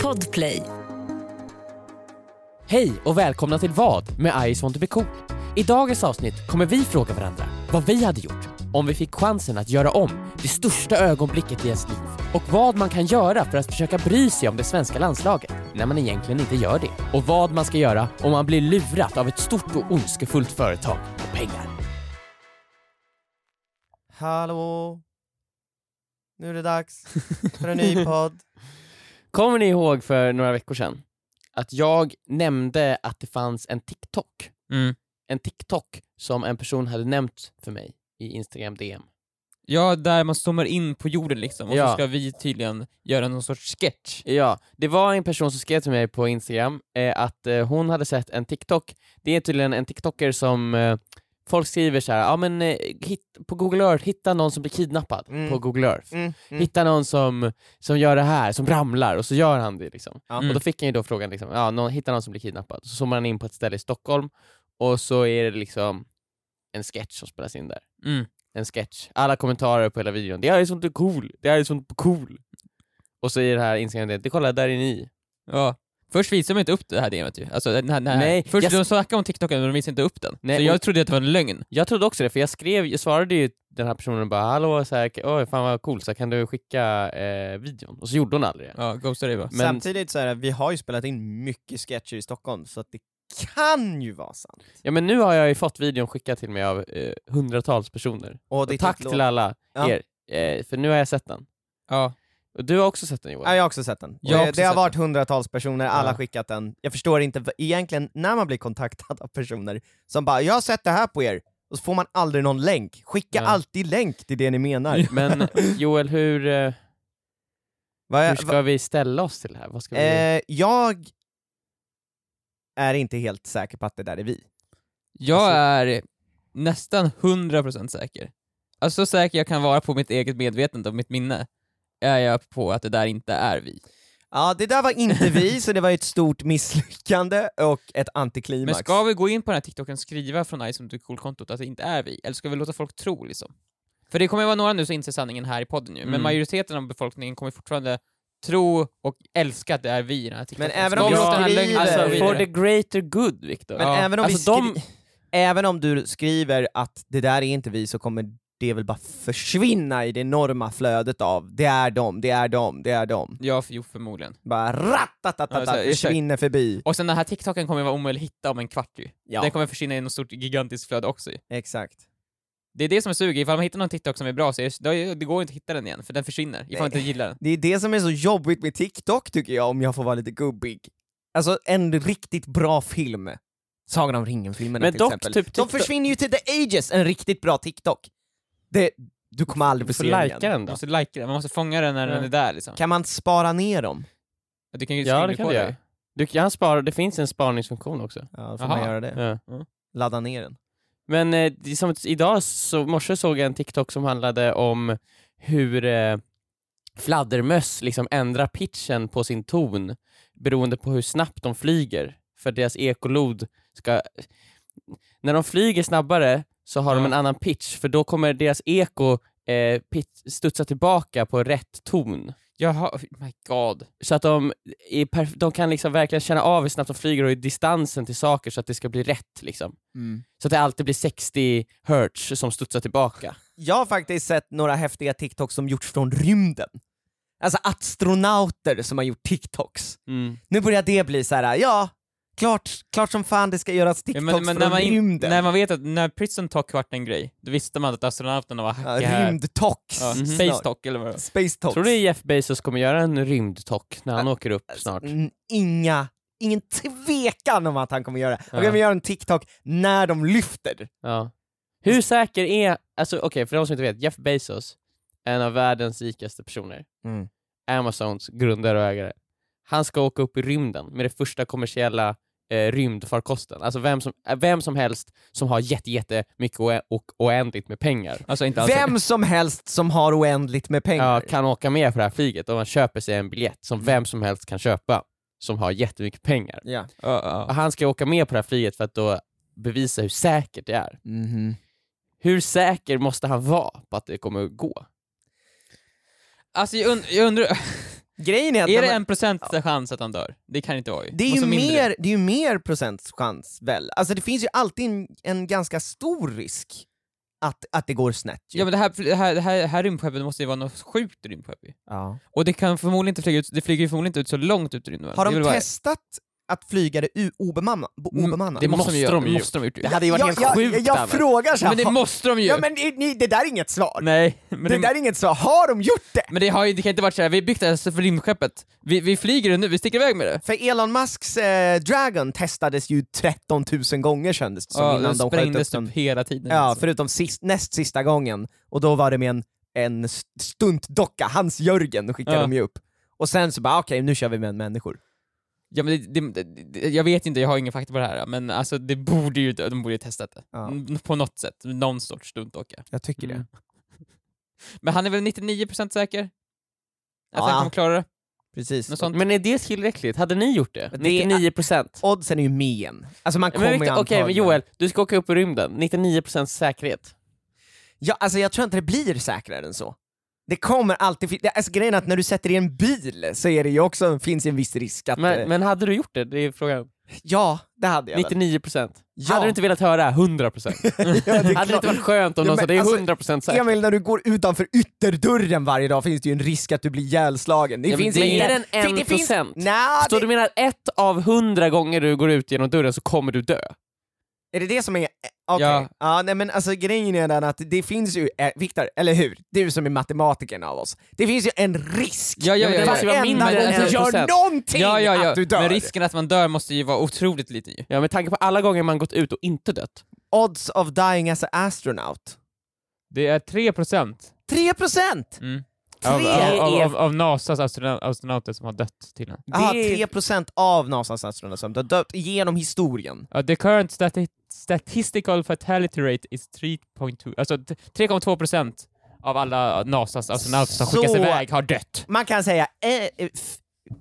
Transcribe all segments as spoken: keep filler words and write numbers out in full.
Podplay. Hej och välkomna till Vad med I just want to be cool. I dagens avsnitt kommer vi fråga varandra vad vi hade gjort om vi fick chansen att göra om det största ögonblicket i ens liv och vad man kan göra för att försöka bry sig om det svenska landslaget när man egentligen inte gör det, och vad man ska göra om man blir lurat av ett stort och ondskefullt företag på pengar. Hallå, nu är det dags för en ny podd. Kommer ni ihåg för några veckor sedan att jag nämnde att det fanns en TikTok? Mm. En TikTok som en person hade nämnt för mig i Instagram D M. Ja, där man zoomar in på jorden liksom, och Ja. så ska vi tydligen göra någon sorts sketch. Ja, det var en person som skrev till mig på Instagram eh, att eh, hon hade sett en TikTok. Det är tydligen en TikToker som eh, folk skriver så här, ja men eh, hit, på Google Earth, hitta någon som blir kidnappad Mm. på Google Earth. Mm, mm. Hitta någon som, som gör det här, som ramlar, och så gör han det liksom. Ja. Mm. Och då fick han ju då frågan liksom, ja, någon, hitta någon som blir kidnappad. Så zoomar han in på ett ställe i Stockholm, och så är det liksom en sketch som spelas in där. Mm. En sketch. Alla kommentarer på hela videon. Det här är sånt cool. Det här är sånt cool. Och så i det här Instagram det, det kolla där är ni. Ja. Först visade de inte upp det här D M:et ju. Alltså, den här, den här. Nej, Först jag- de snackade om TikToken men de visade inte upp den. Nej, så och- jag trodde att det var en lögn. Jag trodde också det, för jag skrev, jag svarade ju den här personen bara, hallå, så här, oj fan vad cool, så här, kan du skicka eh, videon? Och så gjorde hon aldrig det. Ja, ghostade det bara. Men- Samtidigt så är det, vi har ju spelat in mycket sketcher i Stockholm, så att det kan ju vara sant. Ja, men nu har jag ju fått videon skickad till mig av eh, hundratals personer. Och, Och det är tack ett till låt- alla Ja. er, eh, för nu har jag sett den. Ja. Och du har också sett den, Joel? Ja, jag har också sett den. Och Jag har det också det har sett varit hundratals personer, alla Ja. har skickat den. Jag förstår inte, v- egentligen när man blir kontaktad av personer som bara, jag har sett det här på er, och så får man aldrig någon länk. Skicka Ja. alltid länk till det ni menar. Men Joel, hur, eh, Vad är- hur ska vi ställa oss till det här? Vad ska vi... Eh, jag är inte helt säker på att det där är vi. Jag Alltså- är nästan hundra procent säker. Alltså så säker jag kan vara på mitt eget medvetande och mitt minne är jag på att det där inte är vi. Ja, det där var inte vi, så det var ett stort misslyckande och ett antiklimax. Men ska vi gå in på den här TikToken, skriva från Ice on the Cool-kontot att det inte är vi? Eller ska vi låta folk tro liksom? För det kommer ju vara några nu som inser sanningen här i podden nu, men Mm. majoriteten av befolkningen kommer fortfarande tro och älska att det är vi i den här TikToken. Men även Ska om vi vi låta den här skriver- lögnen Alltså, gå for vidare? the greater good, Victor. Men Ja. även, om Alltså, vi de- skri- även om du skriver att det där är inte vi, så kommer det väl bara försvinna i det enorma flödet av det är dem, det är dem, det är dem. Ja, för, jo, förmodligen. Bara rattatatata, Ja, så- försvinner förbi. Och sen den här TikToken kommer vara omöjlig att hitta om en kvart ju. Ja, Den kommer försvinna i något stort gigantiskt flöde också ju. exakt. Det är det som är suget, ifall man hittar någon TikTok som är bra så är det, det går inte att hitta den igen, för den försvinner, ifall man inte gillar den. Det är det som är så jobbigt med TikTok, tycker jag, om jag får vara lite gubbig. Alltså en riktigt bra film, Sagan om ringen-filmerna Men till dock, exempel, typ de TikTok- försvinner ju till the ages, en riktigt bra TikTok. Det, du kommer aldrig Du få får se den likea igen. den Man då. måste like den, man måste fånga den när Ja. den är där liksom. Kan man spara ner dem? Du kan ju Ja, skriva det kan på du det. göra. Du kan spara, det finns en sparningsfunktion också. Ja, då får Aha. man göra det. Ja. Ladda ner den. Men eh, det är som att idag så morse såg jag en TikTok som handlade om hur eh, fladdermöss liksom ändrar pitchen på sin ton beroende på hur snabbt de flyger, för deras ekolod ska... När de flyger snabbare så har Ja. de en annan pitch, för då kommer deras eko eh, pitch, studsa tillbaka på rätt ton. Jaha, oh my god. Så att de, är perf- de kan liksom verkligen känna av hur snabbt de flyger och i distansen till saker, så att det ska bli rätt liksom. Så att det alltid blir sextio hertz som studsar tillbaka. Jag har faktiskt sett några häftiga TikToks som gjorts från rymden. Alltså astronauter som har gjort TikToks. Mm. Nu börjar det bli så här: ja, klart, klart som fan det ska göras Ja, TikToks men, men när, från man in, rymden. när man vet att när Prison Talk vart en grej, då visste man att astronauterna var Ja, hacka här. rymdtox. Ja, Mhm. Space Talk eller vad det var. Space talks. Tror du Jeff Bezos kommer göra en rymdtock när han åker upp snart? N- Inga, ingen tvekan om att han kommer göra. Han Ja. kommer göra en TikTok när de lyfter. Ja. Hur säker är... Alltså okej, okay, för de som inte vet, Jeff Bezos är en av världens rikaste personer. Mm. Amazons grundare och ägare. Han ska åka upp i rymden med det första kommersiella eh, rymdfarkosten. Alltså vem som, eh, vem som helst som har jätte, jätte mycket oä- och oändligt med pengar. Alltså inte alls. Vem som helst som har oändligt med pengar. Ja, kan åka med på det här flyget och man köper sig en biljett som vem som helst kan köpa, som har jättemycket pengar. Ja. Ja, ja. Och han ska åka med på det här flyget för att då bevisa hur säkert det är. Mhm. Hur säker måste han vara på att det kommer att gå? Alltså jag, und- jag undrar... Grejen är att Är det man, en procent chans att han dör? Det kan inte vara. det är, ju Måste mindre. mer, det är ju mer procents chans väl? Alltså det finns ju alltid en, en ganska stor risk att, att det går snett ju. Ja men det här, det här, det här, det här rymdskeppet måste ju vara något sjukt rymdskepp ju. Ja. Och det kan förmodligen inte flyga ut, det flyger ju förmodligen inte ut så långt ut i rymden. Har Det de vill bara- testat att flyga det u- obemannat? obemannat? Det måste, måste de ju de göra. ju. Måste de gjort. Det hade ju varit jag, helt jag, sjukt. jag, jag Anna. frågar så här, Men det ha- måste de ju! Ja men det, ni, det där är inget svar. Nej, men det det, där är inget svar. Har de gjort det? men det, har ju, det kan inte varit så här. Vi har byggt det här för rymdskeppet. Vi, vi flyger det nu, vi sticker iväg med det. För Elon Musks eh, Dragon testades ju tretton tusen gånger kändes det som, Ja, innan den de sköt upp sprängdes den. typ hela tiden. Ja, alltså. förutom sist, näst sista gången, och då var det med en, en stuntdocka, Hans Jörgen skickade Ja. de ju upp. Och sen så bara okej, nu kör vi med människor. Ja, men det, det, det, jag vet inte, jag har ingen fakta på det här, men alltså det borde ju, de borde ju testat det. Ja. Mm, På något sätt, någon sorts stuntåka. Jag tycker Mm. det. Men han är väl nittionio procent säker? Att Ja. han kommer klara det? Precis. Något sånt? Men är det tillräckligt? Hade ni gjort det? Det är- nittionio procent. Oddsen är ju med igen. Alltså man kommer Men ju Victor, okej, men antagligen- Joel, du ska åka upp i rymden. nittionio procent säkerhet. Ja, alltså jag tror inte det blir säkrare än så. Det kommer alltid, fin- det- alltså grejen är att när du sätter i en bil så är det ju också, finns en viss risk att... Men, eh, men hade du gjort det? Det är frågan. ja, det hade jag väl. nittionio procent. Ja. Hade du inte velat höra hundra procent? Ja, det är Hade det klart. inte varit skönt om Ja, någon men sa det är alltså, hundra procent säkert? Emil, när du går utanför ytterdörren varje dag finns det ju en risk att du blir ihjälslagen. Det Ja, men finns det är inga- mer än en det finns- procent. Nja, Så det, du menar ett av hundra gånger du går ut genom dörren så kommer du dö? är det det som är... Okej, Ja. ja. nej men alltså grejen är den att det finns ju, eh, Viktor, eller hur? Du som är matematikern av oss. Det finns ju en risk. Ja, ja, ja, det ja. måste ju vara Varenda mindre gång än du en gör procent. någonting Ja, ja, ja. att du dör. Men risken att man dör måste ju vara otroligt liten ju. Ja, med tanke på alla gånger man gått ut och inte dött. Odds of dying as an astronaut. Det är tre procent. tre procent! Mm. Tre Av, av, är- av, av NASAs astronaut, astronauter som har dött till den. Jaha, Det är- tre procent av NASAs astronauter som har dött genom historien. Uh, the current stati statistical fatality rate is tre komma två, alltså t- tre komma två procent av alla NASAs astronauter som Så- skickas iväg har dött. Man kan säga, eh, f-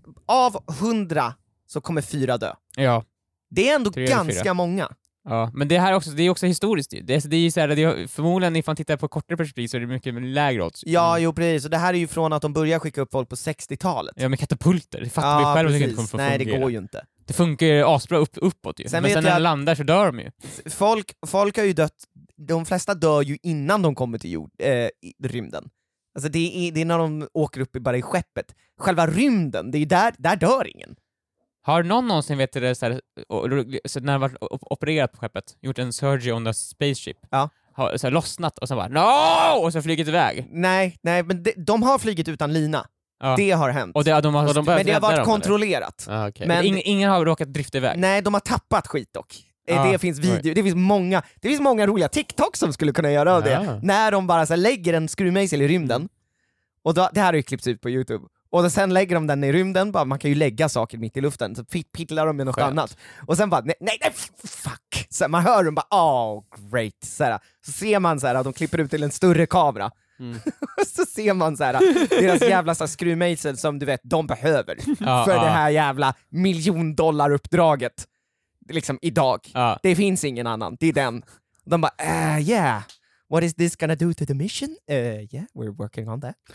av hundra så kommer fyra dö. Ja. Det är ändå Tre eller ganska fyra. många. Ja, men det här är också, det är också historiskt ju. Det är, det är ju så här, det är, förmodligen ifall man tittar på kortare perspektiv så är det mycket lägre odds. Ja, jo precis. Och det här är ju från att de började skicka upp folk på sextiotalet. Ja, med katapulter. Det fattar vi själva att det inte kommer få Nej, det fungera. går ju inte. Det funkar ju asbra upp, uppåt ju. Sen men vet sen jag när de att- landar så dör de ju. Folk, folk har ju dött, de flesta dör ju innan de kommer till jord, eh, i rymden. Alltså det är, det är när de åker upp i bara i skeppet. Själva rymden, det är ju där, där dör ingen. Har någon någonsin, vet du det, så här, och- och- så när de varit op- opererat på skeppet, gjort en surgery on the spaceship, Ja. har så här, lossnat och så bara no! Och så flugit iväg. Nej, nej, men de, de har flugit utan lina. Ja. Det har hänt. Och det, de har, Och de börjat men det har rädda varit dem, eller? kontrollerat. Ah, okay. Men- ingen, ingen har råkat drifta iväg. Nej, de har tappat skit dock. Eh, Ja, Det finns video, det finns många, det finns många roliga TikTok som skulle kunna göra av det. Ja. När de bara så här, lägger en skruvmejsel i rymden, och då, det här har ju klippts ut på Youtube, och då, sen lägger de den i rymden, bara, man kan ju lägga saker mitt i luften, så pit- pittlar de med något Skönt. annat. Och sen bara, nej, nej, nej f- fuck! Så här, man hör dem bara, oh great! Så, här, så ser man så här, att de klipper ut till en större kamera, Mm. och så ser man så här, deras jävla så här, skruvmejsel som du vet, de behöver Ja, för ja. det här jävla miljondollaruppdraget. Liksom idag. Ja. Det finns ingen annan, det är den. De bara, uh, yeah, what is this gonna do to the mission? Uh, yeah, we're working on that.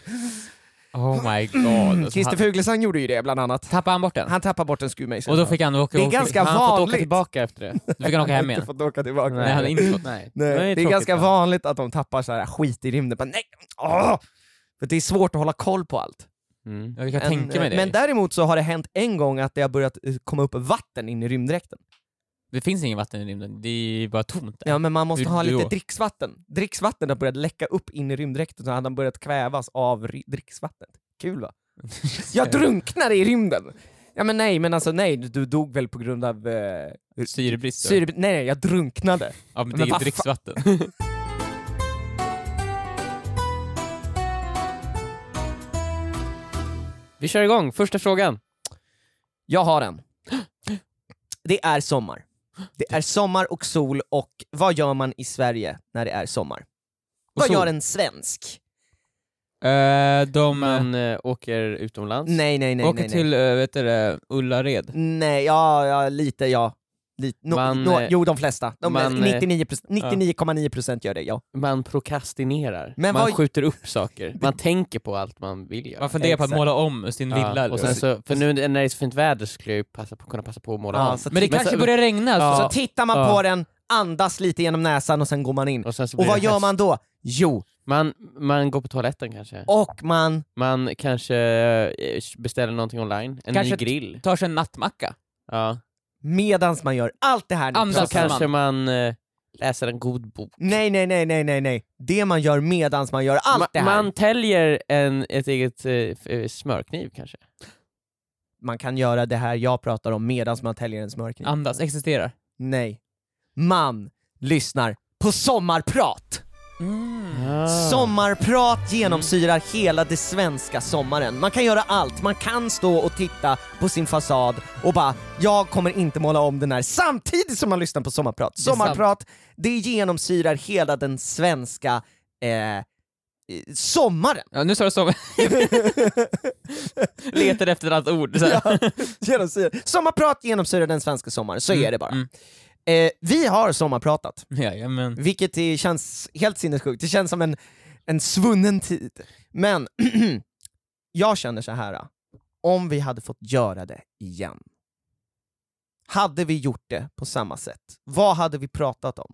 Oh my god. Alltså, Christer han, Fuglesang gjorde ju det bland annat. tappade han bort den? Han tappade bort en skruvmejsel. Och då fick han åka Det är åka- ganska Han har fått åka vanligt. tillbaka efter det. Då fick han åka hem inte igen. fått åka tillbaka. Nej, han hade inte fått. Nej. Nej, Men det är tråkigt, ganska va? vanligt att de tappar så här skit i rymden. Bara, nej, åh! För det är svårt att hålla koll på allt. Mm. Jag kan En, tänka mig det. Men däremot så har det hänt en gång att det har börjat eh, komma upp vatten in i rymddräkten. Det finns ingen vatten i rymden, det är bara tomt där. Ja, men man måste Hur ha lite då? dricksvatten. Dricksvatten har börjat läcka upp in i rymddräkten, så hade han börjat kvävas av ry- dricksvattnet. Kul va? Jag drunknade i rymden! Ja men nej, men alltså nej, du dog väl på grund av... Eh, Syrebrist. syre... Nej, nej, jag drunknade. Ja, men det Men är ju vad dricksvatten. Vi kör igång, första frågan. Jag har en. Det är sommar. Det är sommar och sol, och vad gör man i Sverige när det är sommar? Vad sol. gör en svensk? Eh, de Man äh, åker utomlands. Nej, nej, nej. åker nej, till, nej. äh, vet du det, Ullared. Nej, ja, ja, lite ja. Lite, no, Man, no, eh, jo, de flesta. De, man, eh, nittionio komma nio procent gör det, ja. Man prokrastinerar, Men man vad- skjuter upp saker, man tänker på allt man vill göra. Man funderar på att Exakt. måla om sin villa. Ja, eller och sen så, för nu när det är så fint väder så skulle jag ju passa på, kunna passa på att måla Ja, om. så Men det titta- kanske så- börjar regna. Ja. Så. Så tittar man Ja. på den, andas lite genom näsan och sen går man in. Och, sen så Och blir vad det gör höst. man då? Jo, Man, man går på toaletten kanske. och man... Man kanske eh, beställer någonting online, en Kanske ny grill. Tar sig en nattmacka. Ja. Medans man gör allt det här nu. Andas Så Alltså, kanske man eh, läser en god bok. Nej, nej, nej, nej, nej, nej. Det man gör medans man gör allt Ma- det här. Man täljer en, ett eget eh, f- eh, smörkniv kanske. Man kan göra det här jag pratar om medans man täljer en smörkniv. Andas, existerar. Nej. Man lyssnar på sommarprat. Ah. Sommarprat genomsyrar hela det svenska sommaren. Man kan göra allt. Man kan stå och titta på sin fasad och bara, jag kommer inte måla om den här, samtidigt som man lyssnar på sommarprat. Det är sant. Sommarprat, det genomsyrar hela den svenska eh, sommaren. Ja, nu sa du så. Letar efter ett annat ord. Så här. Ja, genomsyrar. Sommarprat genomsyrar den svenska sommaren, så Mm, är det bara. mm. Eh, vi har sommarpratat, Jajamän. vilket är, känns helt sinnessjukt. Det känns som en, en svunnen tid. Men jag känner så här: om vi hade fått göra det igen, hade vi gjort det på samma sätt? Vad hade vi pratat om?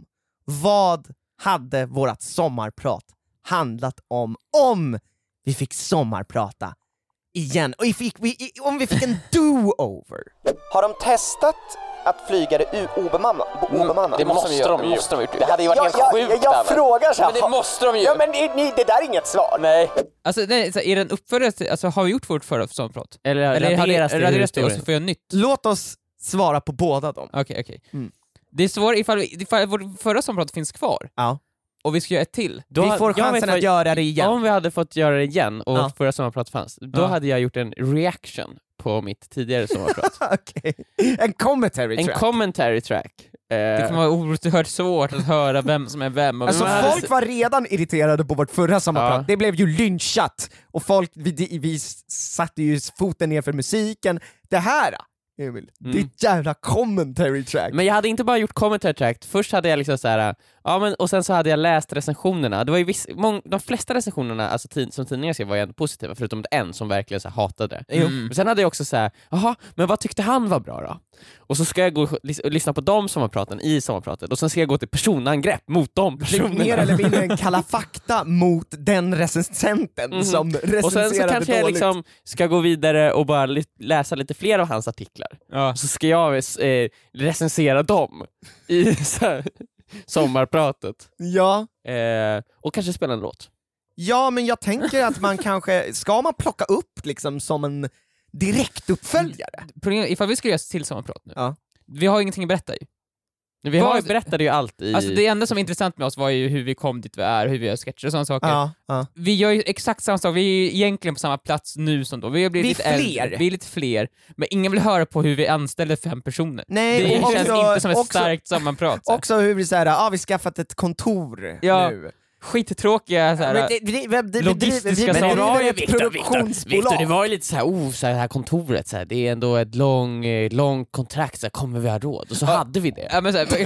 Vad hade vårat sommarprat handlat om om vi fick sommarprata igen? Och fick vi, om vi fick en do-over? Har de testat att flyga det u- obemannat? obemannat? Det måste, de, de måste de ha gjort. Det hade ju varit jag, helt jag, sjukt. jag, jag David. frågar så här. Men det måste de ju. Ja, men ni, ni, det där är inget svar. Nej. Alltså, nej, så är det en uppföljare till- alltså, har vi gjort vårt förra sommarprat? Eller, Eller raderas det ur raderas det och så historien? får jag nytt? Låt oss svara på båda dem. Okej, okej. Mm. Det är svårt ifall, vi- ifall vårt förra sommarprat finns kvar, Ja. och vi ska göra ett till. Då vi ha- får jag chansen vet att vad- göra det igen. Om vi hade fått göra det igen och Ja. förra sommarprat fanns, då Ja. hade jag gjort en reaction på mitt tidigare sommarprat. Okej. En commentary En track. commentary track. Eh, Det kommer vara oerhört svårt att höra vem som är vem. Och Alltså vem är- folk var redan irriterade på vårt förra sommarprat, Ja. det blev ju lynchat, och folk, vi, vi satte ju foten ner för musiken. Det här, Emil, det är Mm. ett jävla commentary track. Men jag hade inte bara gjort commentary track, först hade jag liksom så här, ja men och sen så hade jag läst recensionerna. Det var ju viss, mång, de flesta recensionerna alltså tid, som tidningar skrev var ju ändå positiva, förutom en som verkligen så här hatade det. Mm. Men sen hade jag också så här, jaha, men vad tyckte han var bra då? Och så ska jag gå och lys- och lyssna på de sommarpraten i sommarpratet, och sen ska jag gå till personangrepp mot de Det är mer personerna. eller mindre en Kalla fakta mot den recensenten Mhm. som recenserade Och sen så kanske dåligt. jag liksom ska gå vidare och bara li- läsa lite fler av hans artiklar. Ja. Så ska jag eh, recensera dem i så här, sommarpratet. Ja. Eh, och kanske spela en låt. ja, men jag tänker att man kanske, ska man plocka upp liksom som en direktuppföljare? Problemet- Ifall vi ska göra ett till sommarprat nu, Ja. vi har ingenting att berätta ju. Vi har, Vad- berättade ju allt i... Alltså det enda som är intressant med oss var ju hur vi kom dit vi är, hur vi gör sketcher och sådana saker. Ja, ja. Vi gör ju exakt samma sak, vi är ju egentligen på samma plats nu som då. Vi har blivit Vi är lite fler. äldre, vi är lite fler, men ingen vill höra på hur vi anställde fem personer. Nej, Det och känns också- inte som ett också- starkt sammanprat. så här. Också hur vi säger, ah, vi skaffat ett kontor Ja. nu. Skittråkiga så här, Men det- det- det- det- logistiska vi- vi- saker. vi det var ju driver ett Victor, Victor, produktionsbolag. Victor, det var ju lite såhär, oh, så här kontoret, så här, det är ändå ett lång, eh, långt kontrakt, så här, kommer vi ha råd? Och så hade vi det. Ja, men så här,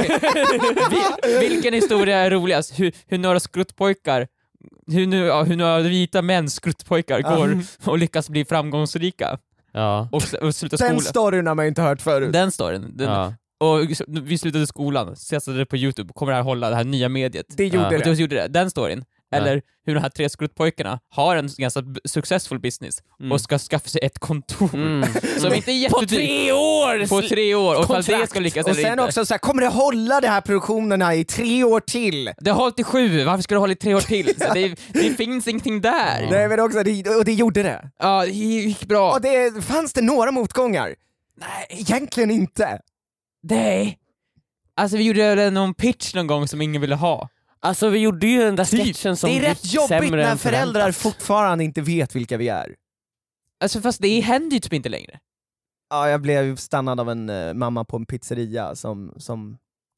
vi, vilken historia är roligast? Hur, hur några skruttpojkar, hur, nu, ja, hur några vita män skruttpojkar går och lyckas bli framgångsrika Ja. och, sl- och sluta Den skolan. storyn har man ju inte hört förut. Den storyn. Den, Ja. Och vi slutade skolan, satsade det på YouTube, kommer det här hålla det här nya mediet. Det gjorde Ja. Och det. då gjorde det. Den storyn. Eller hur de här tre skruttpojkarna har en ganska b- successful business Mm. och ska skaffa sig ett kontor Mm. som inte är På jättedyrt. tre år! På tre år, och ifall det kontrakt. ska lyckas Och eller sen inte. också så här, kommer det hålla de här produktionerna i tre år till? Det har hållit i sju, varför ska det hålla i tre år till? Så det, det finns ingenting där. Nej, men också, det, och det gjorde det. Ja, det gick bra. Och det fanns det några motgångar? Nej, egentligen inte. Nej. Alltså vi gjorde någon pitch någon gång som ingen ville ha. Alltså vi gjorde ju den där Typ. sketchen som Det är rätt gick jobbigt sämre när än föräldrar förväntat. fortfarande inte vet vilka vi är. Alltså fast det händer ju typ inte längre. Ja, jag blev stannad av en uh, mamma på en pizzeria som... som...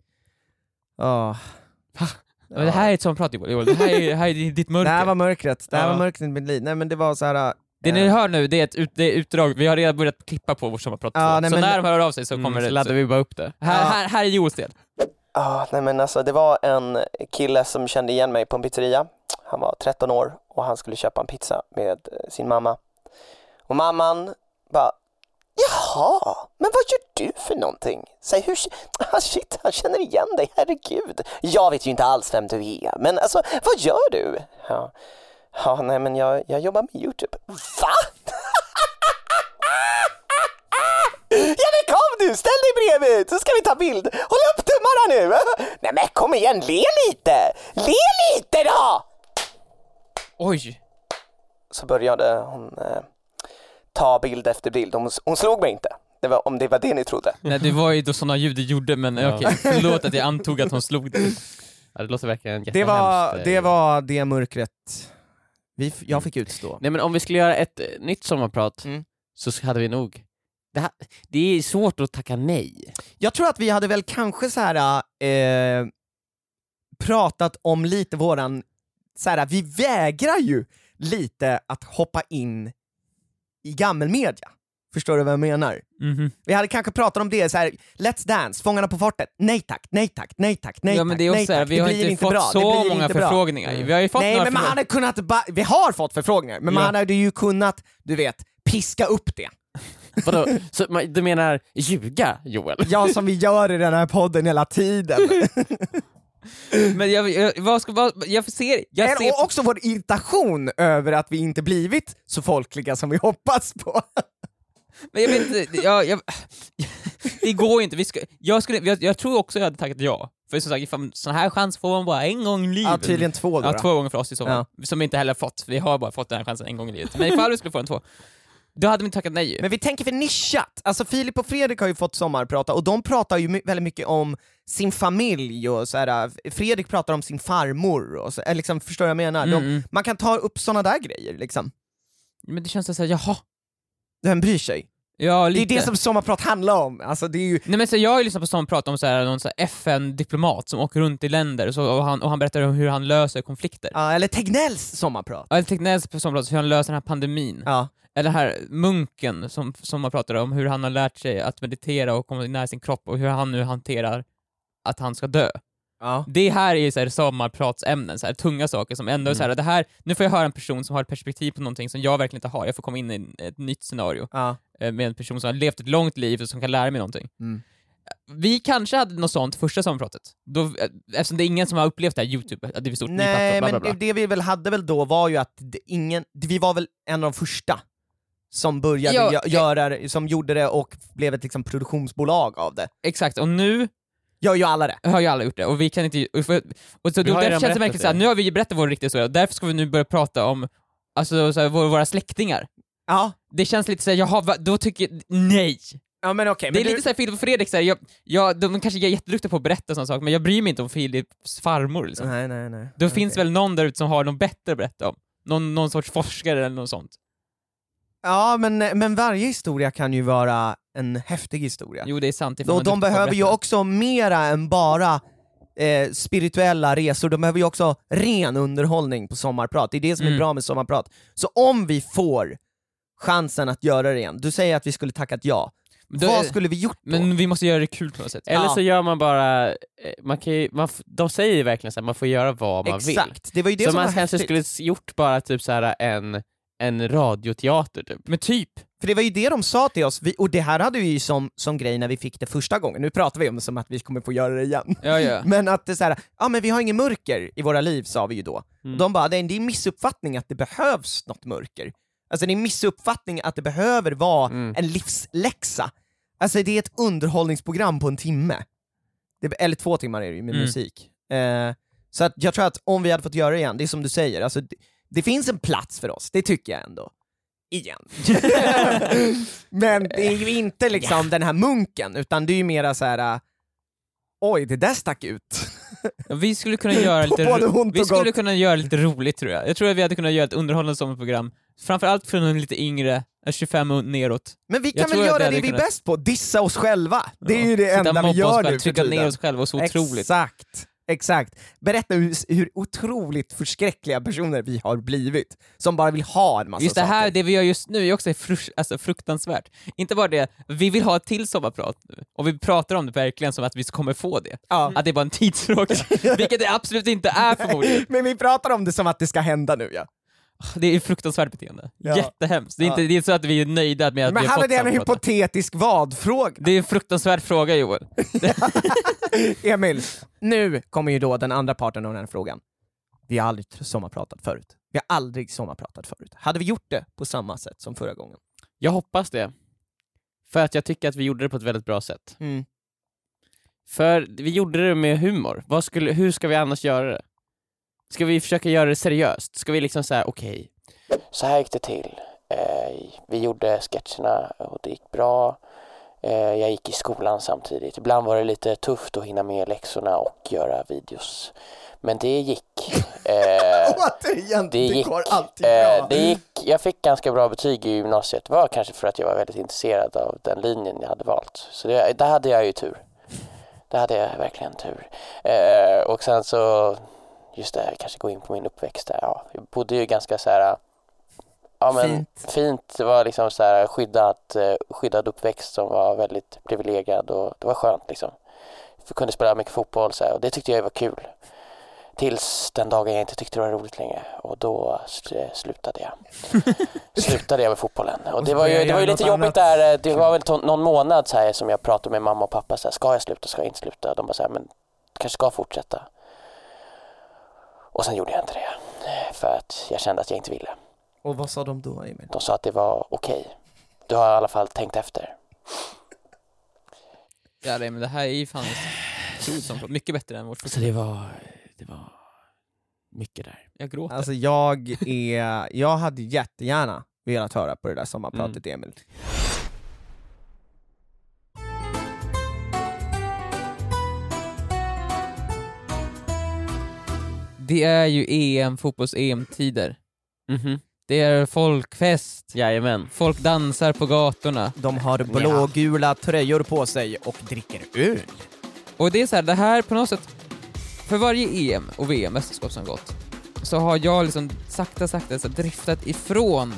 Oh. Men det här är ett sånt prat Joel, Joel. Det här är, det här är ditt Det här mörker. var mörkret, det här Ja. var mörkret i mitt liv. Nej men det var så här. Det ni hör nu, det är ett ut, det är utdrag. Vi har redan börjat klippa på vårt sommarprat. Ja, nej, så men- när de hör av sig så kommer Mm, det... så laddar Så, vi bara upp det. här, här, här är Joels del. Ah, nej men alltså det var en kille som kände igen mig på en pizzeria. Han var tretton år och han skulle köpa en pizza med sin mamma. Och mamman bara, jaha, men vad gör du för någonting? Säg hur, ah, shit, han känner igen dig, herregud. Jag vet ju inte alls vem du är, men alltså, vad gör du? Ja, ja nej men jag, jag jobbar med YouTube. Va? Ja men kom du, ställ dig bredvid så ska vi ta bild. Håll upp tummarna nu. Nej men kom igen, le lite. Le lite då. Oj! Så började hon eh, ta bild efter bild. Hon, hon slog mig inte. Det var, om det var det ni trodde. Nej, det var ju då sådana ljud du gjorde, men Ja. okej, förlåt att jag antog att hon slog dig. Ja, det låter verkligen Det var, jättehemskt. det var det mörkret vi, f- jag fick utstå. Nej men om vi skulle göra ett eh, nytt sommarprat Mm. så hade vi nog... Det, här, det är svårt att tacka nej. Jag tror att vi hade väl kanske så här eh, pratat om lite våran, så här, vi vägrar ju lite att hoppa in i gammelmedia. Förstår du vad jag menar? Mhm. Vi hade kanske pratat om det så här: Let's Dance, Fångarna på fortet, nej tack, nej tack, nej tack, nej Ja men tack, det är också nej så här, tack. vi Det har blir inte fått bra. Det så blir många inte bra. förfrågningar. Vi har ju fått Nej några men man förfrågningar. hade kunnat, ba- vi har fått förfrågningar, men man Ja. hade ju kunnat, du vet, piska upp det. Vadå? Så man- du menar ljuga, Joel? Ja, som vi gör i den här podden hela tiden. Men jag, jag, vad ska, vad, jag ser... Jag Men ser och också vår irritation över att vi inte blivit så folkliga som vi hoppas på. men jag vet inte, jag, jag, det går ju inte. Vi ska, jag, skulle, jag, jag tror också jag hade tackat ja. För som sagt, ifall sån här chans får man bara en gång i livet. Ja, tydligen två då. Ja, då. två gånger för oss i sommar. Som vi inte heller fått. Vi har bara fått den här chansen en gång i livet. Men ifall vi skulle få den två, då hade vi tackat nej. Men vi tänker för nischat. Alltså Filip och Fredrik har ju fått sommarprata, och de pratar ju my- väldigt mycket om sin familj och så här. Fredrik pratar om sin farmor och så, eller liksom, förstår jag vad jag menar? Mm, De, mm. man kan ta upp såna där grejer liksom. Men det känns så här, jaha. Vem bryr sig? Ja, Det lite. är det som sommarprat handlar om. Alltså det är ju... Nej men så jag har ju lyssnat på sån prat om så här, någon så här F N-diplomat som åker runt i länder och, så, och, han, och han berättar om hur han löser konflikter. Ja, eller Tegnells sommarprat. Ja, jag tänkte nästan på sån prat, hur han löser den här pandemin. Ja. Eller den här munken som, som man pratar om, hur han har lärt sig att meditera och komma nära sin kropp och hur han nu hanterar att han ska dö. Ja. Det här är så här sommarpratsämnen, så här tunga saker som ändå är så här, det här, nu får jag höra en person som har ett perspektiv på någonting som jag verkligen inte har. Jag får komma in i ett nytt scenario Ja. eh, med en person som har levt ett långt liv och som kan lära mig någonting. Mm. Vi kanske hade något sånt första sommarpratet, då, eh, eftersom det är ingen som har upplevt det här YouTube, att det är stort, ny Nej, plattform, bla, bla, men bla. det, det vi väl hade väl då var ju att det, ingen, vi var väl en av de första som började Ja, gö- göra det, som gjorde det och blev ett liksom produktionsbolag av det. Exakt, och nu Gör ju alla det. har ju alla gjort det, och vi kan inte... Och, för, och så, Vi då, har ju därför redan känns det berättat verkligen såhär, det. nu har vi ju berättat vår riktiga historia, och därför ska vi nu börja prata om alltså, såhär, våra, våra släktingar. Ja. Det känns lite såhär, jaha, va, då tycker nej! Ja men okej, Det är men lite du... såhär Filip och Fredrik, såhär, jag, jag, de kanske är jätteduktiga på att berätta sådana saker, men jag bryr mig inte om Filips farmor liksom. Nej, nej, nej. Då Okej. finns väl någon där ute som har något bättre att berätta om. Någon, någon sorts forskare eller något sånt. Ja, men, men varje historia kan ju vara en häftig historia. Jo, det är sant. ifall Och man de duktig på att behöver ju berätta. också mera än bara eh, spirituella resor, de behöver ju också ren underhållning på sommarprat. Det är det som är Mm. bra med sommarprat. Så om vi får chansen att göra det igen, du säger att vi skulle tackat ja. Då- Vad skulle vi gjort då? Men vi måste göra det kul på något sätt. Eller Ja. så gör man bara, eh, man kan ju, man, f- de säger ju verkligen att man får göra vad man vill. Exakt, det var ju det Så som man var kanske häftigt. skulle s- gjort bara typ så här en, en radioteater typ. Men typ. För det var ju det de sa till oss, vi, och det här hade vi ju som, som grej när vi fick det första gången. Nu pratar vi om det som att vi kommer få göra det igen. Ja, ja. Men att det är så här, ja men vi har ingen mörker i våra liv, sa vi ju då. Mm. Och de bara, det är en det är en missuppfattning att det behövs något mörker. Alltså det är en missuppfattning att det behöver vara Mm. en livsläxa. Alltså det är ett underhållningsprogram på en timme. Det, eller två timmar är det ju med Mm. musik. Eh, så att jag tror att om vi hade fått göra det igen, det är som du säger, alltså det, det finns en plats för oss, det tycker jag ändå. Igen. Men det är ju inte liksom den här munken, utan det är ju mera så här. Uh, oj, det där stack ut. Ja, vi skulle kunna göra lite Både ro- ont vi och skulle gott. kunna göra lite roligt tror jag. Jag tror att vi hade kunnat göra ett underhållande sommarprogram, framförallt för en lite yngre, tjugofem och neråt. Men vi Jag kan tror väl att göra det det, hade vi är kunnat- bäst på, dissa oss själva. Det är Ja. ju det Sitta enda och vi mobba oss gör själva, nu för trycka tiden. ner oss själva och så otroligt. Exakt. Exakt. Berätta hur, hur otroligt förskräckliga personer vi har blivit, som bara vill ha en massa Just det här, saker. det vi gör just nu är också frus- alltså fruktansvärt. Inte bara det, vi vill ha ett till sommarprat nu. Och vi pratar om det verkligen som att vi kommer få det. Ja. Att det är bara en tidsfråga. Vilket det absolut inte är förmodligen. Men vi pratar om det som att det ska hända nu, ja. Det är fruktansvärt beteende. Ja. Jättehemskt. Det är, Ja. inte, det är inte så att vi är nöjda med att Men vi har hade fått det en sammanfatta. hypotetisk vad-fråga? Det är en fruktansvärd fråga, Joel. Emil, nu kommer ju då den andra parten av den här frågan. Vi har aldrig sommarpratat förut. Vi har aldrig sommarpratat förut. Hade vi gjort det på samma sätt som förra gången? Jag hoppas det. För att jag tycker att vi gjorde det på ett väldigt bra sätt. Mm. För vi gjorde det med humor. Vad skulle, hur ska vi annars göra det? Ska vi försöka göra det seriöst? Ska vi liksom säga okej? Okay. Så här gick det till. Eh, vi gjorde sketcherna och det gick bra. Eh, jag gick i skolan samtidigt. Ibland var det lite tufft att hinna med läxorna och göra videos. Men det gick. Eh, Återigen, det gick. går alltid Eh, bra. det gick. Jag fick ganska bra betyg i gymnasiet. Det var kanske för att jag var väldigt intresserad av den linjen jag hade valt. Så det, där hade jag ju tur. Där hade jag verkligen tur. Eh, och sen så... Just det, kanske gå in på min uppväxt där. Ja, jag bodde ju ganska så här, ja men fint. fint. Det var liksom så här skyddat, skyddad uppväxt som var väldigt privilegierad och det var skönt liksom. Jag kunde spela mycket fotboll så här, och det tyckte jag var kul. Tills den dagen jag inte tyckte det var roligt längre och då slutade jag. slutade jag med fotbollen. Och det var ju, det var ju lite jobbigt där. Det var väl t- någon månad så här som jag pratade med mamma och pappa så här, ska jag sluta, ska jag inte sluta? De bara så här, men kanske ska fortsätta. Och sen gjorde jag inte det. För att jag kände att jag inte ville. Och vad sa de då, Emil? De sa att det var okej. Du har i alla fall tänkt efter. Ja, det, men det här är ju fan som mycket bättre än vårt Så det var, det var mycket där. Jag gråter. Alltså jag är... Jag hade jättegärna velat höra på det där sommarpratet, mm. Emil. Det är ju E M, fotbolls-E M-tider. Mhm. Det är folkfest. Jajamän. Folk dansar på gatorna. De har blågula tröjor på sig och dricker öl. Och det är så här, det här på något sätt, för varje E M och V M-mästerskap som gått, så har jag liksom sakta, sakta så driftat ifrån,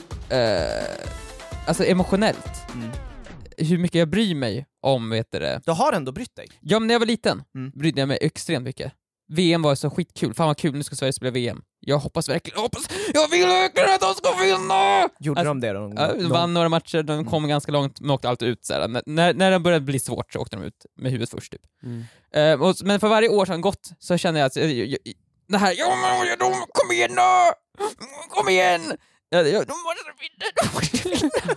eh, alltså emotionellt, Mm. hur mycket jag bryr mig om, vet du det. Du har ändå brytt dig. Ja, men när jag var liten Mm. brydde jag mig extremt mycket. V M var så skitkul, fan vad kul, nu ska Sverige spela V M. Jag hoppas verkligen, jag hoppas, jag vill verkligen att de ska vinna! Gjorde Alltså, de det då? Ja, de vann några matcher, de kom ganska långt, men åkte alltid ut så här. N- när, när det började bli svårt så åkte de ut med huvudet först typ. Mm. Eh, och, men för varje år som gått så känner jag att jag, jag, jag, det här, ja men de, kom igen då! Kom igen! Ja, ja, de måste vinna, de måste vinna.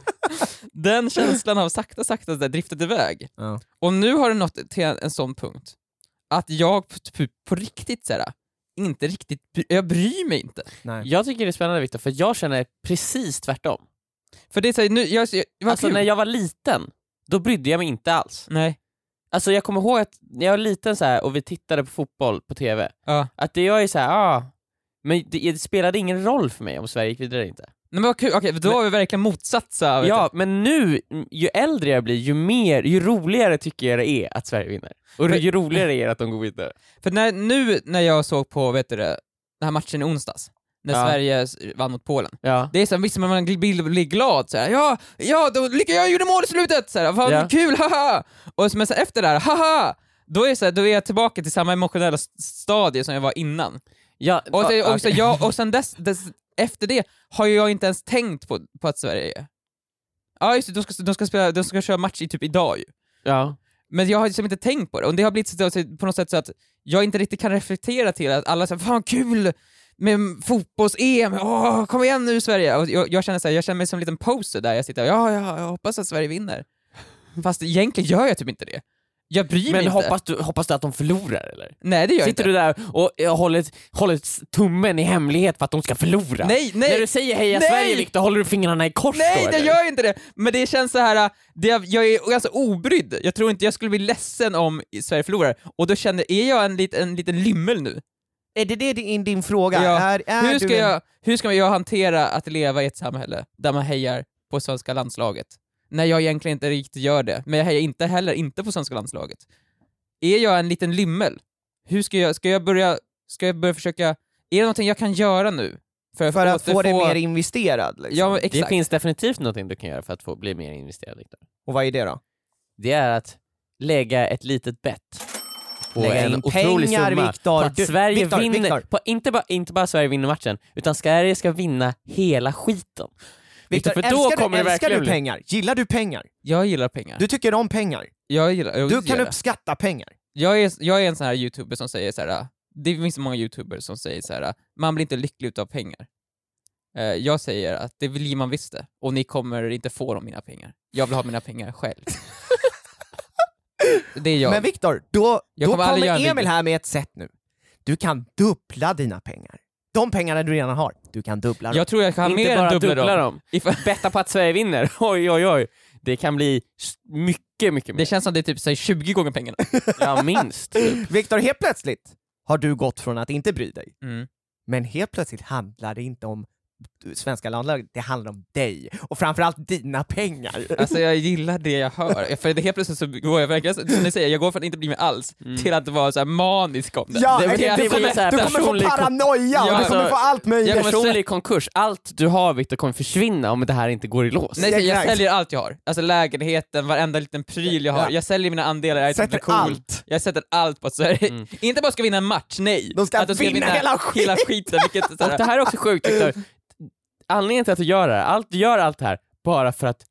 Den känslan har sakta, sakta där driftat iväg. Ja. Och nu har det nått till en, en sån punkt att jag på, på, på riktigt så här, inte riktigt, jag bryr mig inte. Nej. Jag tycker det är spännande, Victor, för jag känner precis tvärtom. För det är så här, nu, jag, jag, vad Alltså kul. när jag var liten, då brydde jag mig inte alls. Nej. Alltså jag kommer ihåg att när jag var liten så här, och vi tittade på fotboll på tv, Ja. att det jag är så här, ah, men det, det spelade ingen roll för mig om Sverige gick vidare eller inte. Nej, men vad kul, okej, då Men- har vi verkligen motsatsa. vet Ja, men nu, ju äldre jag blir, ju mer, ju roligare tycker jag det är att Sverige vinner. Och Men- ju roligare är det att de går vidare. du. För när, nu när jag såg på, vet du det, den här matchen i onsdags, när Ja. Sverige s- vann mot Polen. Ja. Det är så här, visst man blir, blir glad så här, ja, ja, då, lycka, jag gjorde mål i slutet, så här, fan Ja. kul, haha! Och så, men så här, efter det här, haha! Då är, så här, då är jag tillbaka till samma emotionella s- stadie som jag var innan. Ja, Och, så, och, så, okej. jag, och sen dess, dess, efter det har jag inte ens tänkt på, på att Sverige är... Ja just det, de ska, de ska, spela, de ska köra match i typ idag ju. Ja. Men jag har liksom inte tänkt på det, och det har blivit så, så, på något sätt så att jag inte riktigt kan reflektera till att alla säger fan kul med fotbolls-E M, åh, kom igen nu Sverige! Och jag, jag, känner så här, jag känner mig som en liten poster där jag sitter och, ja, ja, jag hoppas att Sverige vinner. Fast egentligen gör jag typ inte det. Jag bryr mig Men inte. hoppas du, hoppas du att de förlorar eller? Nej, det gör jag Sitter inte. du där och eh, håller, håller tummen i hemlighet för att de ska förlora? Nej, nej! När du säger heja Nej! Sverige, Victor, håller du fingrarna i kors Nej, då, det eller? gör jag inte det! Men det känns så här, det, jag är ganska obrydd. Jag tror inte jag skulle bli ledsen om Sverige förlorar. Och då känner, är jag en, lit, en liten lymmel nu? Är det det din, din fråga? Ja. Är, är Hur du ska, en- jag, hur ska jag hantera att leva i ett samhälle där man hejar på svenska landslaget? När jag egentligen inte riktigt gör det. Men jag hejar inte heller inte på svenska landslaget. Är jag en liten lymmel? hur ska jag, ska jag börja, ska jag börja försöka, är det någonting jag kan göra nu? För, För att återfå- få det mer investerad liksom. Ja, exakt. Det finns definitivt någonting du kan göra för att få bli mer investerad, Victor. Och vad är det då? Det är att lägga ett litet bett på Lägga en in otrolig pengar, summa Victor. på att Du- Sverige Victor, vinner, Victor. På, inte, bara, inte bara Sverige vinner matchen, utan Sverige ska vinna hela skiten. Victor, för då älskar, kommer du, det älskar verkligen du bli- pengar? Gillar du pengar? Jag gillar pengar. Du tycker om pengar? jag gillar, jag Du gillar kan det. uppskatta pengar. Jag är, jag är en sån här youtuber som säger så här. Det finns så många youtubers som säger så här: man blir inte lycklig utav pengar. Eh, jag säger att det vill man visst det, och ni kommer inte få de mina pengar. Jag vill ha mina pengar själv. Det är jag. Men Victor, då, Jag då kommer aldrig göra kommer en Emil video. här med ett sätt nu. Du kan dubbla dina pengar. De pengarna du redan har, du kan dubbla dem. jag tror jag kan Inte mer bara än dubbla, dubbla dem. dem. Ifall, Betta på att Sverige vinner, oj oj oj. Det kan bli s- mycket, mycket mer. det känns som det är typ så här, tjugo gånger pengarna. Ja, minst. Typ. Victor, helt plötsligt har du gått från att inte bry dig. Mm. Men helt plötsligt handlar det inte om svenska landlaget, det handlar om dig. Och framförallt dina pengar. Alltså jag gillar det jag hör. För det helt plötsligt så går jag verkligen, som ni säger, jag går från att inte bli med alls Mm. till att vara så här manisk om det. Ja, det, det, det, du, det kommer, blir så här du kommer få personlig- paranoia Ja, och du alltså, kommer få allt möjligt. jag kommer Personlig konkurs, allt du har, Victor, kommer försvinna om det här inte går i lås. Nej, så jag Exakt. säljer allt jag har. Alltså lägenheten, varenda liten pryl jag har. Ja. Jag säljer mina andelar, jag är Sätter typ cool. allt. Jag sätter allt på att Sverige Mm. inte bara ska vinna en match, nej. De ska att vinna hela skiten. hela skiten. Vilket, så Och här, det här är också sjukt, Victor. Anledningen till att du gör det här, allt, du gör allt det här bara för att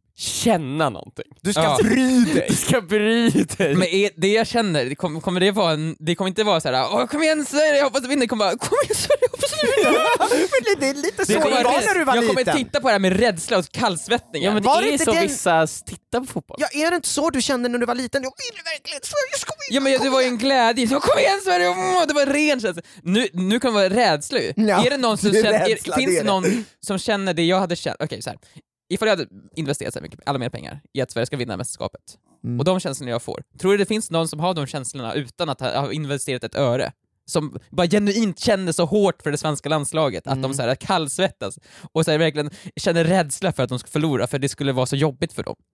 känna någonting. Du ska Ja. bry dig. Du ska bry dig. men är, det jag känner, det kommer, kommer det vara en, det kommer inte vara så här: åh kom igen Sverige, jag hoppas du vinner. Det kommer bara, kom igen Sverige, jag hoppas du vinner. Men det är lite så Det det kommer var vara när du var jag kommer liten. titta på det här med rädsla och kallsvettningar. Ja, men det Var det är inte så den- vissa tittar på fotboll. Ja, är det inte så du kände när du var liten? Jag vill verkligen Sverige ska vinna. Ja men det var ju en glädje, så kom igen Sverige, mm, det var ren känsla. Nu, nu kan det vara rädsla ju. Ja, Är det någon som det är känner, rädsla, är, finns det det är det. någon som känner det jag hade känt? Okej så här. Ifall jag hade investerat så här mycket, alla mer pengar i att Sverige ska vinna mästerskapet, Mm. och de känslorna jag får, tror du det finns någon som har de känslorna utan att ha ha investerat ett öre? Som bara genuint känner så hårt för det svenska landslaget, att Mm. de så här kallsvettas och så här verkligen känner rädsla för att de ska förlora, för det skulle vara så jobbigt för dem.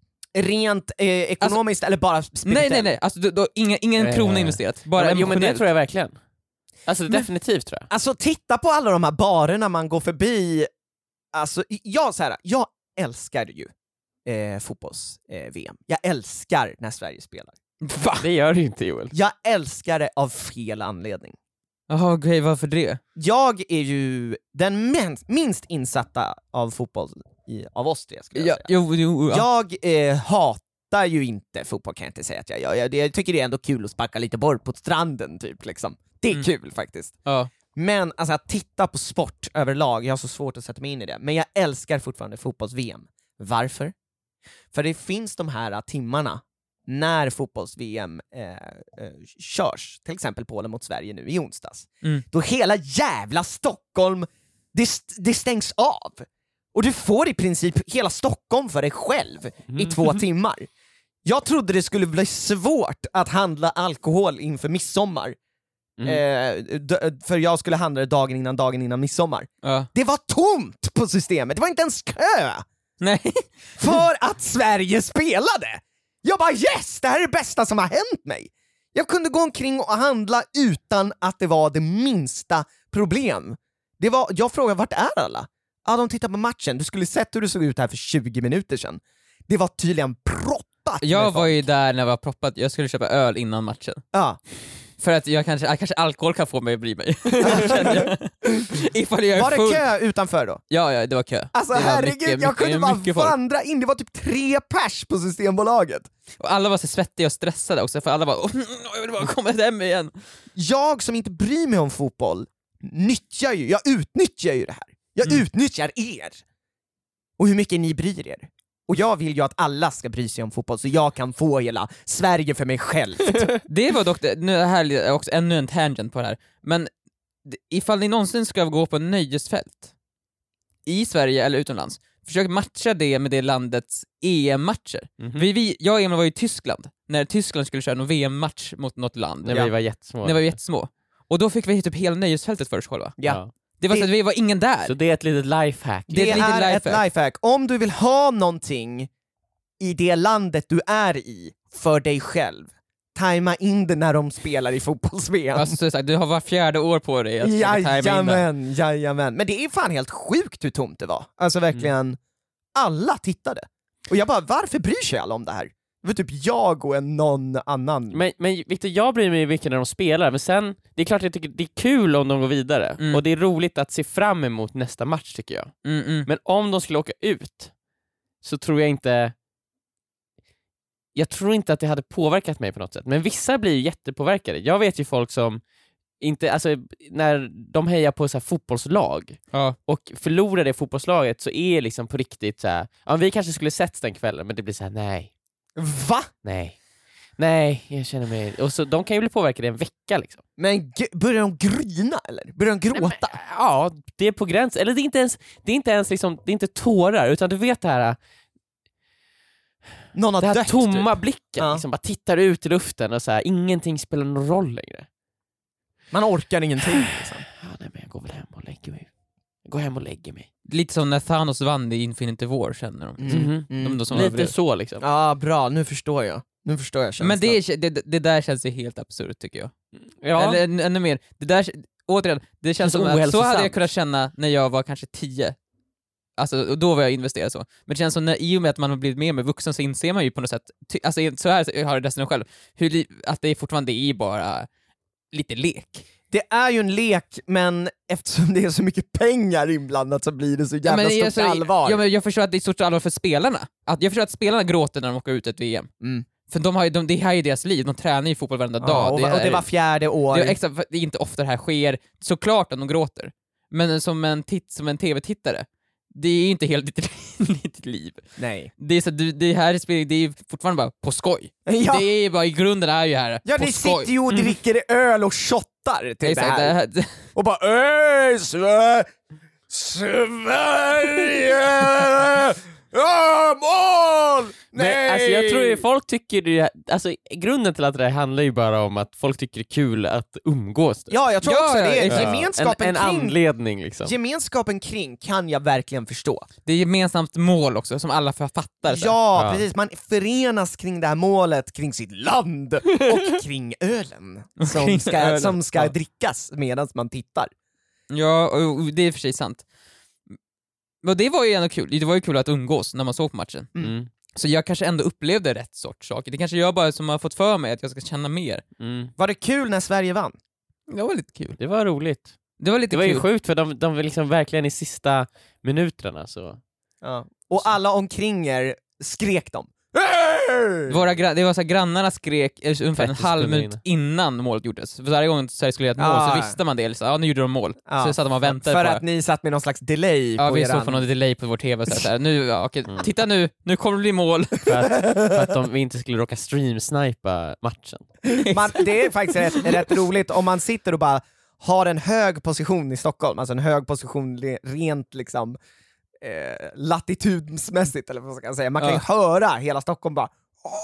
Rent eh, ekonomiskt eller bara spirituellt? Nej nej nej, alltså, då, då, ingen, ingen Eh. krona investerat, bara ja, men, jo men det emotionellt. tror jag verkligen. Alltså definitivt tror jag. Alltså titta på alla de här barerna man går förbi. Alltså jag, så här, jag älskar ju eh, fotbolls-V M. Jag älskar när Sverige spelar. Va? Det gör du ju inte, Joel. Jag älskar det av fel anledning. Jaha okej, varför det? Jag är ju den minst, minst insatta av fotboll i, av oss tre, skulle jag Ja, säga. jo, jo, ja. Jag eh, hatar ju inte fotboll, kan jag inte säga att jag gör. Jag, jag tycker det är ändå kul att sparka lite boll på stranden typ liksom. Det är Mm. kul faktiskt. Ja. Men alltså att titta på sport överlag, jag har så svårt att sätta mig in i det. Men jag älskar fortfarande fotbolls-V M. Varför? För det finns de här timmarna när fotbolls-V M eh, eh, körs, till exempel Polen mot Sverige nu i onsdags. Mm. Då hela jävla Stockholm, det, st- det stängs av. Och du får i princip hela Stockholm för dig själv i två timmar. Jag trodde det skulle bli svårt att handla alkohol inför midsommar. Mm. Eh, d- för jag skulle handla det dagen innan dagen innan midsommar. Ja. Det var tomt på systemet, det var inte ens kö Nej. för att Sverige spelade. Jag bara yes, det här är det bästa som har hänt mig. Jag kunde gå omkring och handla utan att det var det minsta problem. Det var, jag frågade, vart är alla? Ja, de tittar på matchen. Du skulle sett hur det såg ut här för tjugo minuter sedan. Det var tydligen proppat. Jag med var folk. ju där när jag var proppat, jag skulle köpa öl innan matchen. Ja. För att jag kanske, kanske alkohol kan få mig att bry mig. Ifall jag är Var full. det kö utanför då? Ja, ja, det var kö. Alltså det var herregud, mycket, jag mycket, kunde bara mycket folk. vandra in, det var typ tre pers på Systembolaget. Och alla var så svettiga och stressade också, för alla var "Åh, jag vill bara komma hem igen." Jag som inte bryr mig om fotboll nyttjar ju, jag utnyttjar ju det här. Jag Mm. utnyttjar er. Och hur mycket ni bryr er. Och jag vill ju att alla ska bry sig om fotboll så jag kan få hela Sverige för mig själv. Det var dock, det- nu här är också ännu en tangent på det här, men d- ifall ni någonsin ska gå på nöjesfält i Sverige eller utomlands, försök matcha det med det landets E M-matcher. Mhm. Vi, vi, jag och Emil var i Tyskland, när Tyskland skulle köra en V M-match mot något land, När Ja. vi var jättesmå. när vi var jättesmå. Och då fick vi typ hela nöjesfältet för oss själva. Ja. Det var så Det- att vi var ingen där. Så det är ett litet lifehack. Det Det är ett litet är ett lifehack. lifehack. Om du vill ha någonting i det landet du är i för dig själv, tajma in det när de spelar i fotbolls-V M. Alltså, så, du har var fjärde år på dig att tajma in det. Jajamän, jajamän. Men det är fan helt sjukt hur tomt det var. Alltså verkligen, mm. alla tittade. Och jag bara, varför bryr sig alla om det här? Det var typ jag och en någon annan. Men, men Victor, jag bryr mig mycket när de spelar, men sen, det är klart att jag tycker det är kul om de går vidare. Mm. Och det är roligt att se fram emot nästa match, tycker jag. Mm, mm. Men om de skulle åka ut, så tror jag inte... Jag tror inte att det hade påverkat mig på något sätt. Men vissa blir ju jättepåverkade. Jag vet ju folk som inte, alltså när de hejar på så här fotbollslag, ja. och förlorar det fotbollslaget, så är det liksom på riktigt så här, ja, vi kanske skulle setts den kvällen, men det blir så här: nej. Va? Nej. Nej, jag känner mig... Och så, de kan ju bli påverkade en vecka liksom. Men g- börjar de grina eller? Börjar de gråta? Nej, men, ja, det är på gräns. Eller det är inte ens, det är inte ens liksom, det är inte tårar, utan du vet det här... Någon har det här dött, tomma typ. blicken, Ja. liksom bara tittar ut i luften och så här, ingenting spelar någon roll längre. Man orkar ingenting liksom. Ja, nej, men jag går väl hem och lägger mig. Jag går hem och lägger mig. Lite som när Thanos vann i Infinity War, känner de. Mm. Mm-hmm. Mm. de, de som Lite överlevde. så liksom. Ja, bra. Nu förstår jag. Nu förstår jag känslan. Men det, är, det, det där känns ju helt absurt, tycker jag. Ja. Eller än- ännu mer, det där, återigen, det känns Det är som så att så ohälsosamt. hade jag kunnat känna när jag var kanske tio. Alltså, och då var jag investerad så. Men det känns som när, i och med att man har blivit mer med vuxen, så inser man ju på något sätt, ty, alltså så här har det dessutom själv, hur, li- att det är fortfarande är bara lite lek. Det är ju en lek, men eftersom det är så mycket pengar inblandat så blir det så jävla men, stort allvar. Ja, men jag förstår att det är stort allvar för spelarna. Att, jag förstår att spelarna gråter när de åker ut ett V M. Mm. För de har ju, de, det här är ju deras liv, de tränar ju fotboll varenda Ja, dag. och, det, och det är- var fjärde år. Det är, extra, det är inte ofta det här sker, såklart att de gråter. Men som en, titt, som en tv-tittare, det är inte helt ditt, ditt liv. Nej. Det är, så, det, det här är, spel- det är fortfarande bara på skoj. Ja, Det är bara, i grunden är ju här ja på ni skoj. sitter ju och dricker öl och shottar till det Exakt, här. det här. det- Och bara öh, Sverige! Sverige! Ja, mål! Nej! Men, alltså, jag tror ju folk tycker det, alltså, grunden till att det här handlar ju bara om att folk tycker det är kul att umgås. Ja, jag tror Ja, också ja, det. exakt. Gemenskapen, en, en kring, anledning liksom. gemenskapen kring kan jag verkligen förstå. Det är gemensamt mål också, som alla fattar. Ja, Så. Ja. precis. Man förenas kring det här målet, kring sitt land och kring ölen som Kring ska, ölen, som ska ja. drickas medan man tittar. Ja, och och det är för sig sant. Och det var ju ändå kul, det var ju kul att umgås när man såg på matchen. Mm. Så jag kanske ändå upplevde rätt sorts saker. Det kanske jag bara som har fått för mig att jag ska känna mer. Mm. Var det kul när Sverige vann? Det var lite kul. Det var roligt. Det var lite Det var ju kul. sjukt, för de, de var liksom verkligen i sista minuterna så. Ja. Och alla omkring er skrek dem. Våra gra- det var så här, grannarna skrek eh, ungefär en trettio halv sekunder minut innan målet gjordes. För varje gång Sverige skulle göra ett mål Ah. så visste man det. Så, ja, nu gjorde de mål. Ja, Så satt de och väntade för på att det. ni satt med någon slags delay Ja, på vi såg eran... på någon delay på vår tv. Så här, så här, nu, ja, okej, Mm. titta nu, nu kommer det bli mål. För att, för att de, vi inte skulle råka streamsnipa matchen. man, det är faktiskt rätt, rätt roligt om man sitter och bara har en hög position i Stockholm, alltså en hög position le- rent liksom eh, latitudsmässigt, eller vad ska jag säga. Man kan ju höra hela Stockholm bara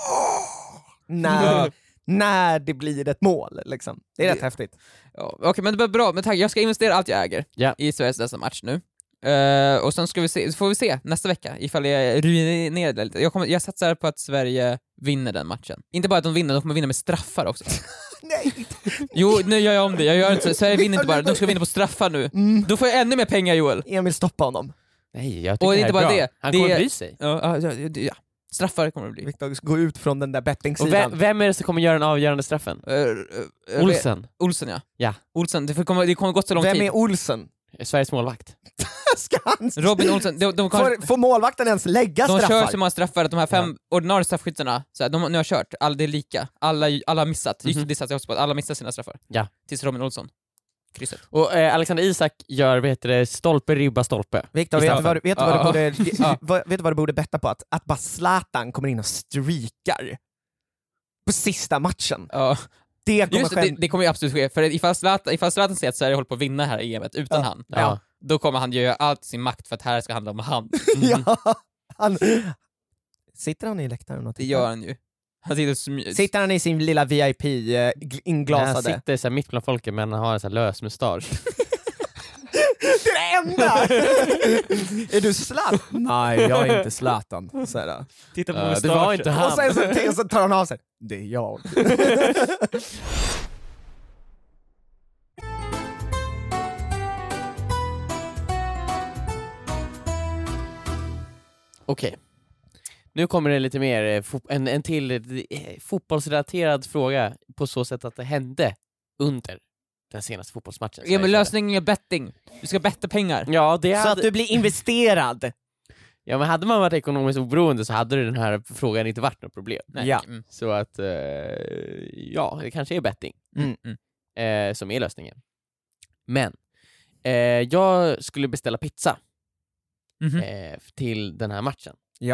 åh, när, Ja. när det blir ett mål liksom. Det är rätt Det- häftigt. Ja, okej, men det var bra. Men tack, jag ska investera allt jag äger Ja. i Sveriges nästa match nu. Eh, och sen ska vi se, så får vi se nästa vecka ifall jag ruinerar det lite. Jag, kommer, jag satsar på att Sverige vinner den matchen. Inte bara att de vinner, de kommer vinna med straffar också. Nej! Jo, nu gör jag om det. Jag gör inte så. Sverige vinner inte bara, de ska vinna på straffar nu. Mm. Då får jag ännu mer pengar, Joel. Emil, stoppa honom. Nej, jag tycker Och det inte här är bara bra. det. Han Det- kommer bry sig. Ja, ja, ja, ja, ja. Straffar kommer det bli. Viktor, gå ut från den där Och bettingsidan. vem, vem är det som kommer göra den avgörande straffen? Uh, uh, uh, Olsen. Olsen, ja. Ja. Olsen, det kommer, det kommer gått så lång Vem tid. är Olsen? Sveriges målvakt. Ska han... Robin Olsen, de, de, kommer- Får, får målvakten ens lägga de straffar? kör så många straffar att de här fem ordinarie straffskyttarna, så här, de nu har kört, alla, det är lika. Alla, alla har missat. Just Mhm. det satt jag också på, att alla missar sina straffar. Ja. Tills Robin Olsson. Krysset. Och eh, Alexander Isak gör, vad heter det, stolpe, ribba, stolpe. Viktor, I vet du straffen. vad, vet du vad, Ja, du borde, ja. vad, vet du vad du borde betta på? Att, att bara Zlatan kommer in och streakar på sista matchen. Ja. Det kommer Just det, skäm... det, det kommer ju absolut ske, för ifall Zlatan, ifall Zlatan säger att Sverige håller på att vinna här i E M utan Ja. han, Ja. då kommer han göra allt i sin makt för att här ska handla om han. ja, han... Sitter han i läktaren och Det tittar? gör han ju. Han sitter och smy- Sitter han i sin lilla V I P eh, gl- Han inglasade? sitter så här mitt bland folket, men han har en så här lös mustasch. Det är det hända? Är du Zlatan? Nej, jag är inte Zlatan. Så här. Titta på Uh, det mustaschen. var inte han. Och sen så, så tar han av sig. Det är jag. Okej. Nu kommer det lite mer eh, fo- en, en till eh, fotbollsrelaterad fråga på så sätt att det hände under den senaste fotbollsmatchen. Ja, men lösningen är betting. Du ska betta pengar. Ja, det Så hade, att du blir investerad. ja, men hade man varit ekonomiskt oberoende så hade den här frågan inte varit något problem. Nej. Ja. Mm. Så att, eh, ja, det kanske är betting Mm. eh, som är lösningen. Men, eh, jag skulle beställa pizza Mhm. eh, till den här matchen. Ja.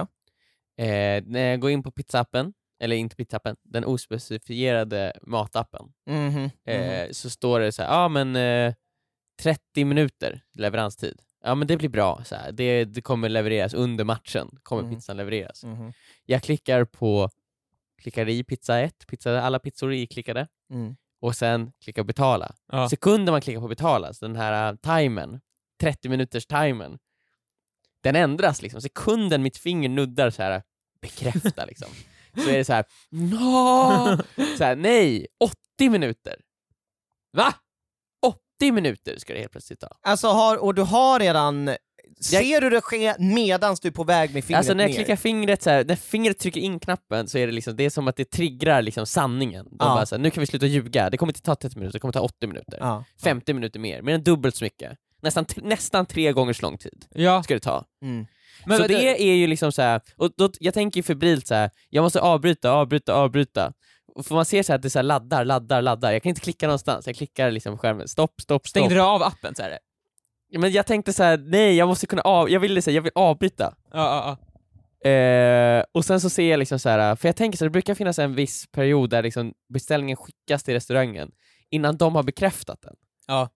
Eh, när jag går in på pizzappen, eller inte pizzappen, den ospecifierade matappen, Mhm. eh, så står det så här, ja men eh, trettio minuter leveranstid. Ja men det blir bra, så här. Det, det kommer levereras under matchen, kommer Mhm. pizzan levereras. Mhm. Jag klickar på, klickar i pizza ett, pizza, alla pizzor är iklickade, Mm. och sen klickar betala. Ja. Sekunden man klickar på betala, så den här uh, timern, trettio minuters timern, den ändras liksom. Sekunden mitt finger nuddar så här bekräfta liksom. Så är det så här, no! Så här, nej, åttio minuter. Va? åttio minuter ska det helt plötsligt ta. Alltså har, och du har redan... Ser du det ske medans du är på väg med fingret Alltså när jag ner? klickar fingret så här, när fingret trycker in knappen så är det liksom, det är som att det triggar liksom sanningen. De Ja. bara så här, nu kan vi sluta ljuga, det kommer inte ta trettio minuter, det kommer ta åttio minuter. Ja. femtio minuter mer, mer än dubbelt så mycket. Nästan, t- nästan tre gånger så lång tid Ja. ska det ta. Mm. Men så vad- det är ju liksom så här, och då, jag tänker ju febrilt så här, jag måste avbryta, avbryta, avbryta. Och för man ser så här att det så här laddar, laddar, laddar. Jag kan inte klicka någonstans, jag klickar liksom skärmen, stopp, stopp, stopp. Stängde du av appen så här? Men jag tänkte så här, nej jag måste kunna av, jag ville säga, jag vill avbryta. Ja, ja, ja. Eh, och sen så ser jag liksom så här, för jag tänker så här, det brukar finnas en viss period där liksom beställningen skickas till restaurangen innan de har bekräftat den. Ja.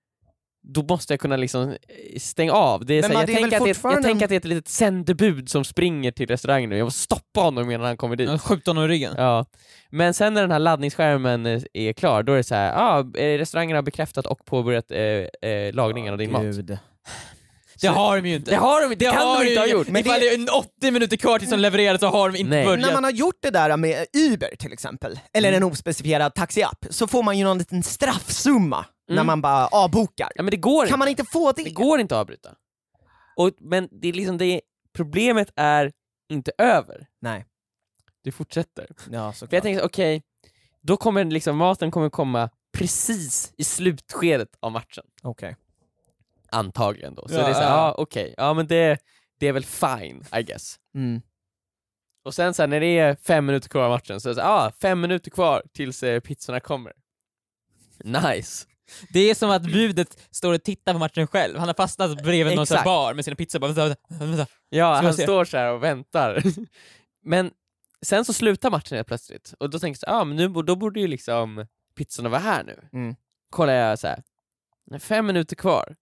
Då måste jag kunna liksom eh, stänga av. Det är Men så här, man, jag, det är tänker väl att det, jag fortfarande tänker en- att det är ett litet sändebud som springer till restaurangen nu. Jag måste stoppa honom innan han kommer dit. Ja, skjut honom i ryggen. Ja. Men sen när den här laddningsskärmen eh, är klar, då är det så här, ah, eh, restaurangen har bekräftat och påbörjat eh, eh, lagningen av din mat. Gud. Det har de ju inte. Det har de inte, det kan har de inte ha gjort. Men ifall det är åttio minuter kvar tills de levererar så har de inte Nej. börjat. När man har gjort det där med Uber till exempel, eller Mm. en ospecifierad taxiapp, så får man ju någon liten straffsumma när Mm. man bara avbokar. Ja, men det går Kan man inte få det? Det går inte att avbryta. Och, men det är liksom det, problemet är inte över. Nej. Det fortsätter. Ja, För jag tänker, okej, då kommer liksom, maten kommer komma precis i slutskedet av matchen. Okej. Antagligen då. Så Ja, det är såhär, ja. ja okej, ja men det, det är väl fine, I guess. Mm. Och sen så här, när det är fem minuter kvar av matchen, så är det så här, ah, fem minuter kvar tills eh, pizzorna kommer. Nice. Det är som att budet står och tittar på matchen själv. Han har fastnat bredvid någon sån här Exakt. bar med sina pizzor. Bara, vänta, vänta, vänta. Ja, Ska han jag se? står så här och väntar. Men sen så slutar matchen helt plötsligt. Och då tänker jag, ah, men nu, då borde ju liksom pizzorna vara här nu. Mm. Kollar jag så här, fem minuter kvar.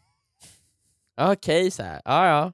Okej, okay, så här. Ja, ja.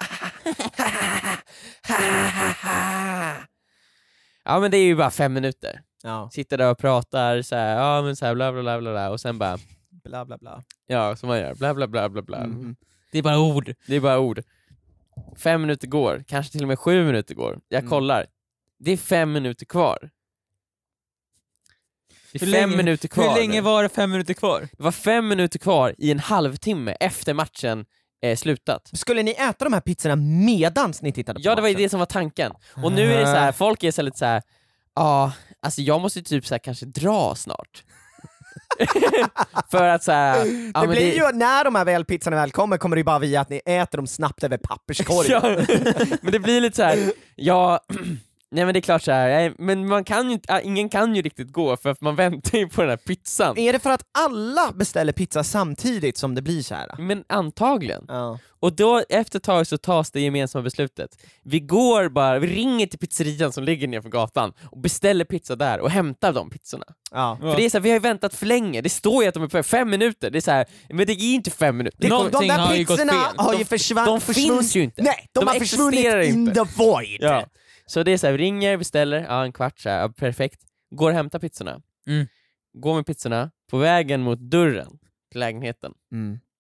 Ja, men det är ju bara fem minuter. Ja. Sitter där och pratar så här, ja men så här bla bla bla bla bla, och sen bara, Bla bla bla. ja som man gör, bla bla bla bla bla. Mm. Det är bara ord. Det är bara ord. Fem minuter går, kanske till och med sju minuter går. Jag Mm. kollar. Det är fem minuter kvar. Det är Hur fem länge- minuter kvar. Hur länge nu. var det fem minuter kvar? Det var fem minuter kvar i en halvtimme efter matchen eh, slutat. Skulle ni äta de här pizzorna medans ni tittade på Ja, det var ju matchen? det som var tanken. Och nu är det så här, folk är så här lite så här, ja, alltså jag måste ju typ så här kanske dra snart. För att så här, ja, Det men blir ju, när de här väl pizzorna väl kommer, kommer det ju bara via att ni äter dem snabbt över papperskorgen. Ja, men det blir lite så här, ja, nej men det är klart så här, nej, men man kan ju inte, ingen kan ju riktigt gå för att man väntar ju på den här pizzan. Är det för att alla beställer pizza samtidigt som det blir så här? Men antagligen. Ja. Och då efter ett tag så tas det gemensamma beslutet. Vi går bara, vi ringer till pizzerian som ligger nere för gatan och beställer pizza där och hämtar de pizzorna. Ja. För det är så här, vi har ju väntat för länge, det står ju att de är på fem minuter, det är så här, men det är inte fem minuter. Det, de, de Någonting där har ju gått pizzorna fel. har ju De- försvann, de finns försvunnit- ju inte. Nej, de, De har försvunnit existerar in inte. the void. Ja. Så det är så här, vi ringer, beställer, ja en kvart så här, ja, perfekt. Går och hämtar pizzorna. Mm. Går med pizzorna på vägen mot dörren till lägenheten. Mm.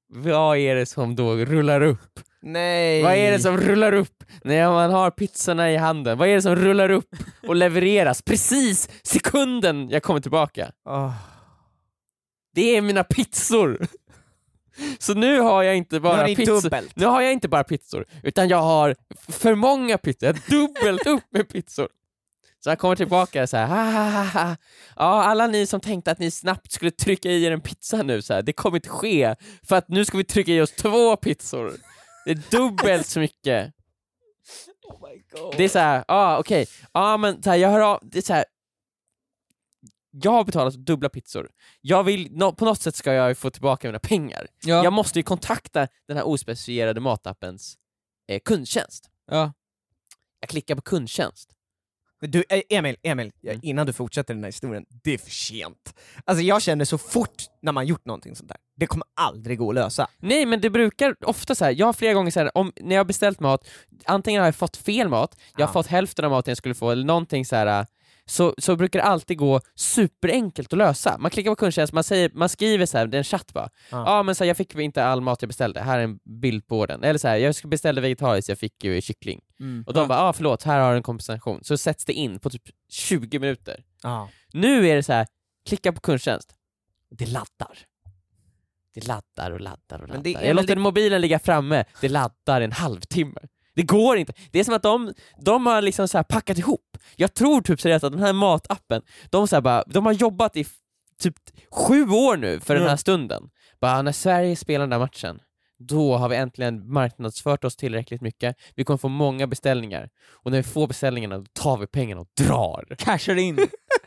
vad är det som då rullar upp? Nej. Vad är det som rullar upp när man har pizzorna i handen? Vad är det som rullar upp och levereras precis sekunden jag kommer tillbaka? Oh. Det är mina pizzor. Så nu har jag inte bara nu pizzor. Dubbelt. Nu har jag inte bara pizzor, utan jag har för många pizzor. Jag har dubbelt upp med pizzor. Så jag kommer tillbaka och så här, ha, ha, ha, ha. Ja, alla ni som tänkte att ni snabbt skulle trycka i er en pizza nu så här, det kommer inte ske för att nu ska vi trycka i oss två pizzor. Det är dubbelt så mycket. Oh my God. Det är så här, ja ah, okej. Okay. Ja ah, men så här, jag hör av, det är så här. Jag har betalat dubbla pizzor. Jag vill, no, på något sätt ska jag få tillbaka mina pengar. Ja. Jag måste ju kontakta den här ospecifierade matappens eh, kundtjänst. Ja. Jag klickar på kundtjänst. Du, Emil, Emil, innan du fortsätter den här historien, det är för sent. Alltså jag känner så fort när man gjort någonting sånt där, det kommer aldrig gå att lösa. Nej, men det brukar ofta så här. Jag har flera gånger så här, om, när jag har beställt mat, antingen har jag fått fel mat, jag har Ja. fått hälften av maten jag skulle få, eller någonting så här. Så, så brukar det alltid gå superenkelt att lösa. Man klickar på kundtjänst, man, säger, man skriver så här, det är en chatt bara. Ja, Ja. ah, men så här, jag fick inte all mat jag beställde, här är en bild på den. Eller så här, jag beställde vegetariskt, jag fick ju kyckling. Mm. Och de bara, ah, förlåt, här har du en kompensation. Så sätts det in på typ tjugo minuter. Ja. Nu är det så här, klicka på kundtjänst. Det laddar. Det laddar och laddar och laddar. det är jag väl låter det- mobilen ligga framme, det laddar en halvtimme. Det går inte. Det är som att de, de har liksom så här packat ihop. Jag tror typ så att den här matappen, de, så här bara, de har jobbat i f- typ sju år nu för den här Mm. stunden. Bara när Sverige spelar den där matchen, då har vi äntligen marknadsfört oss tillräckligt mycket. Vi kommer få många beställningar. Och när vi får beställningarna, då tar vi pengarna och drar. Cashar in.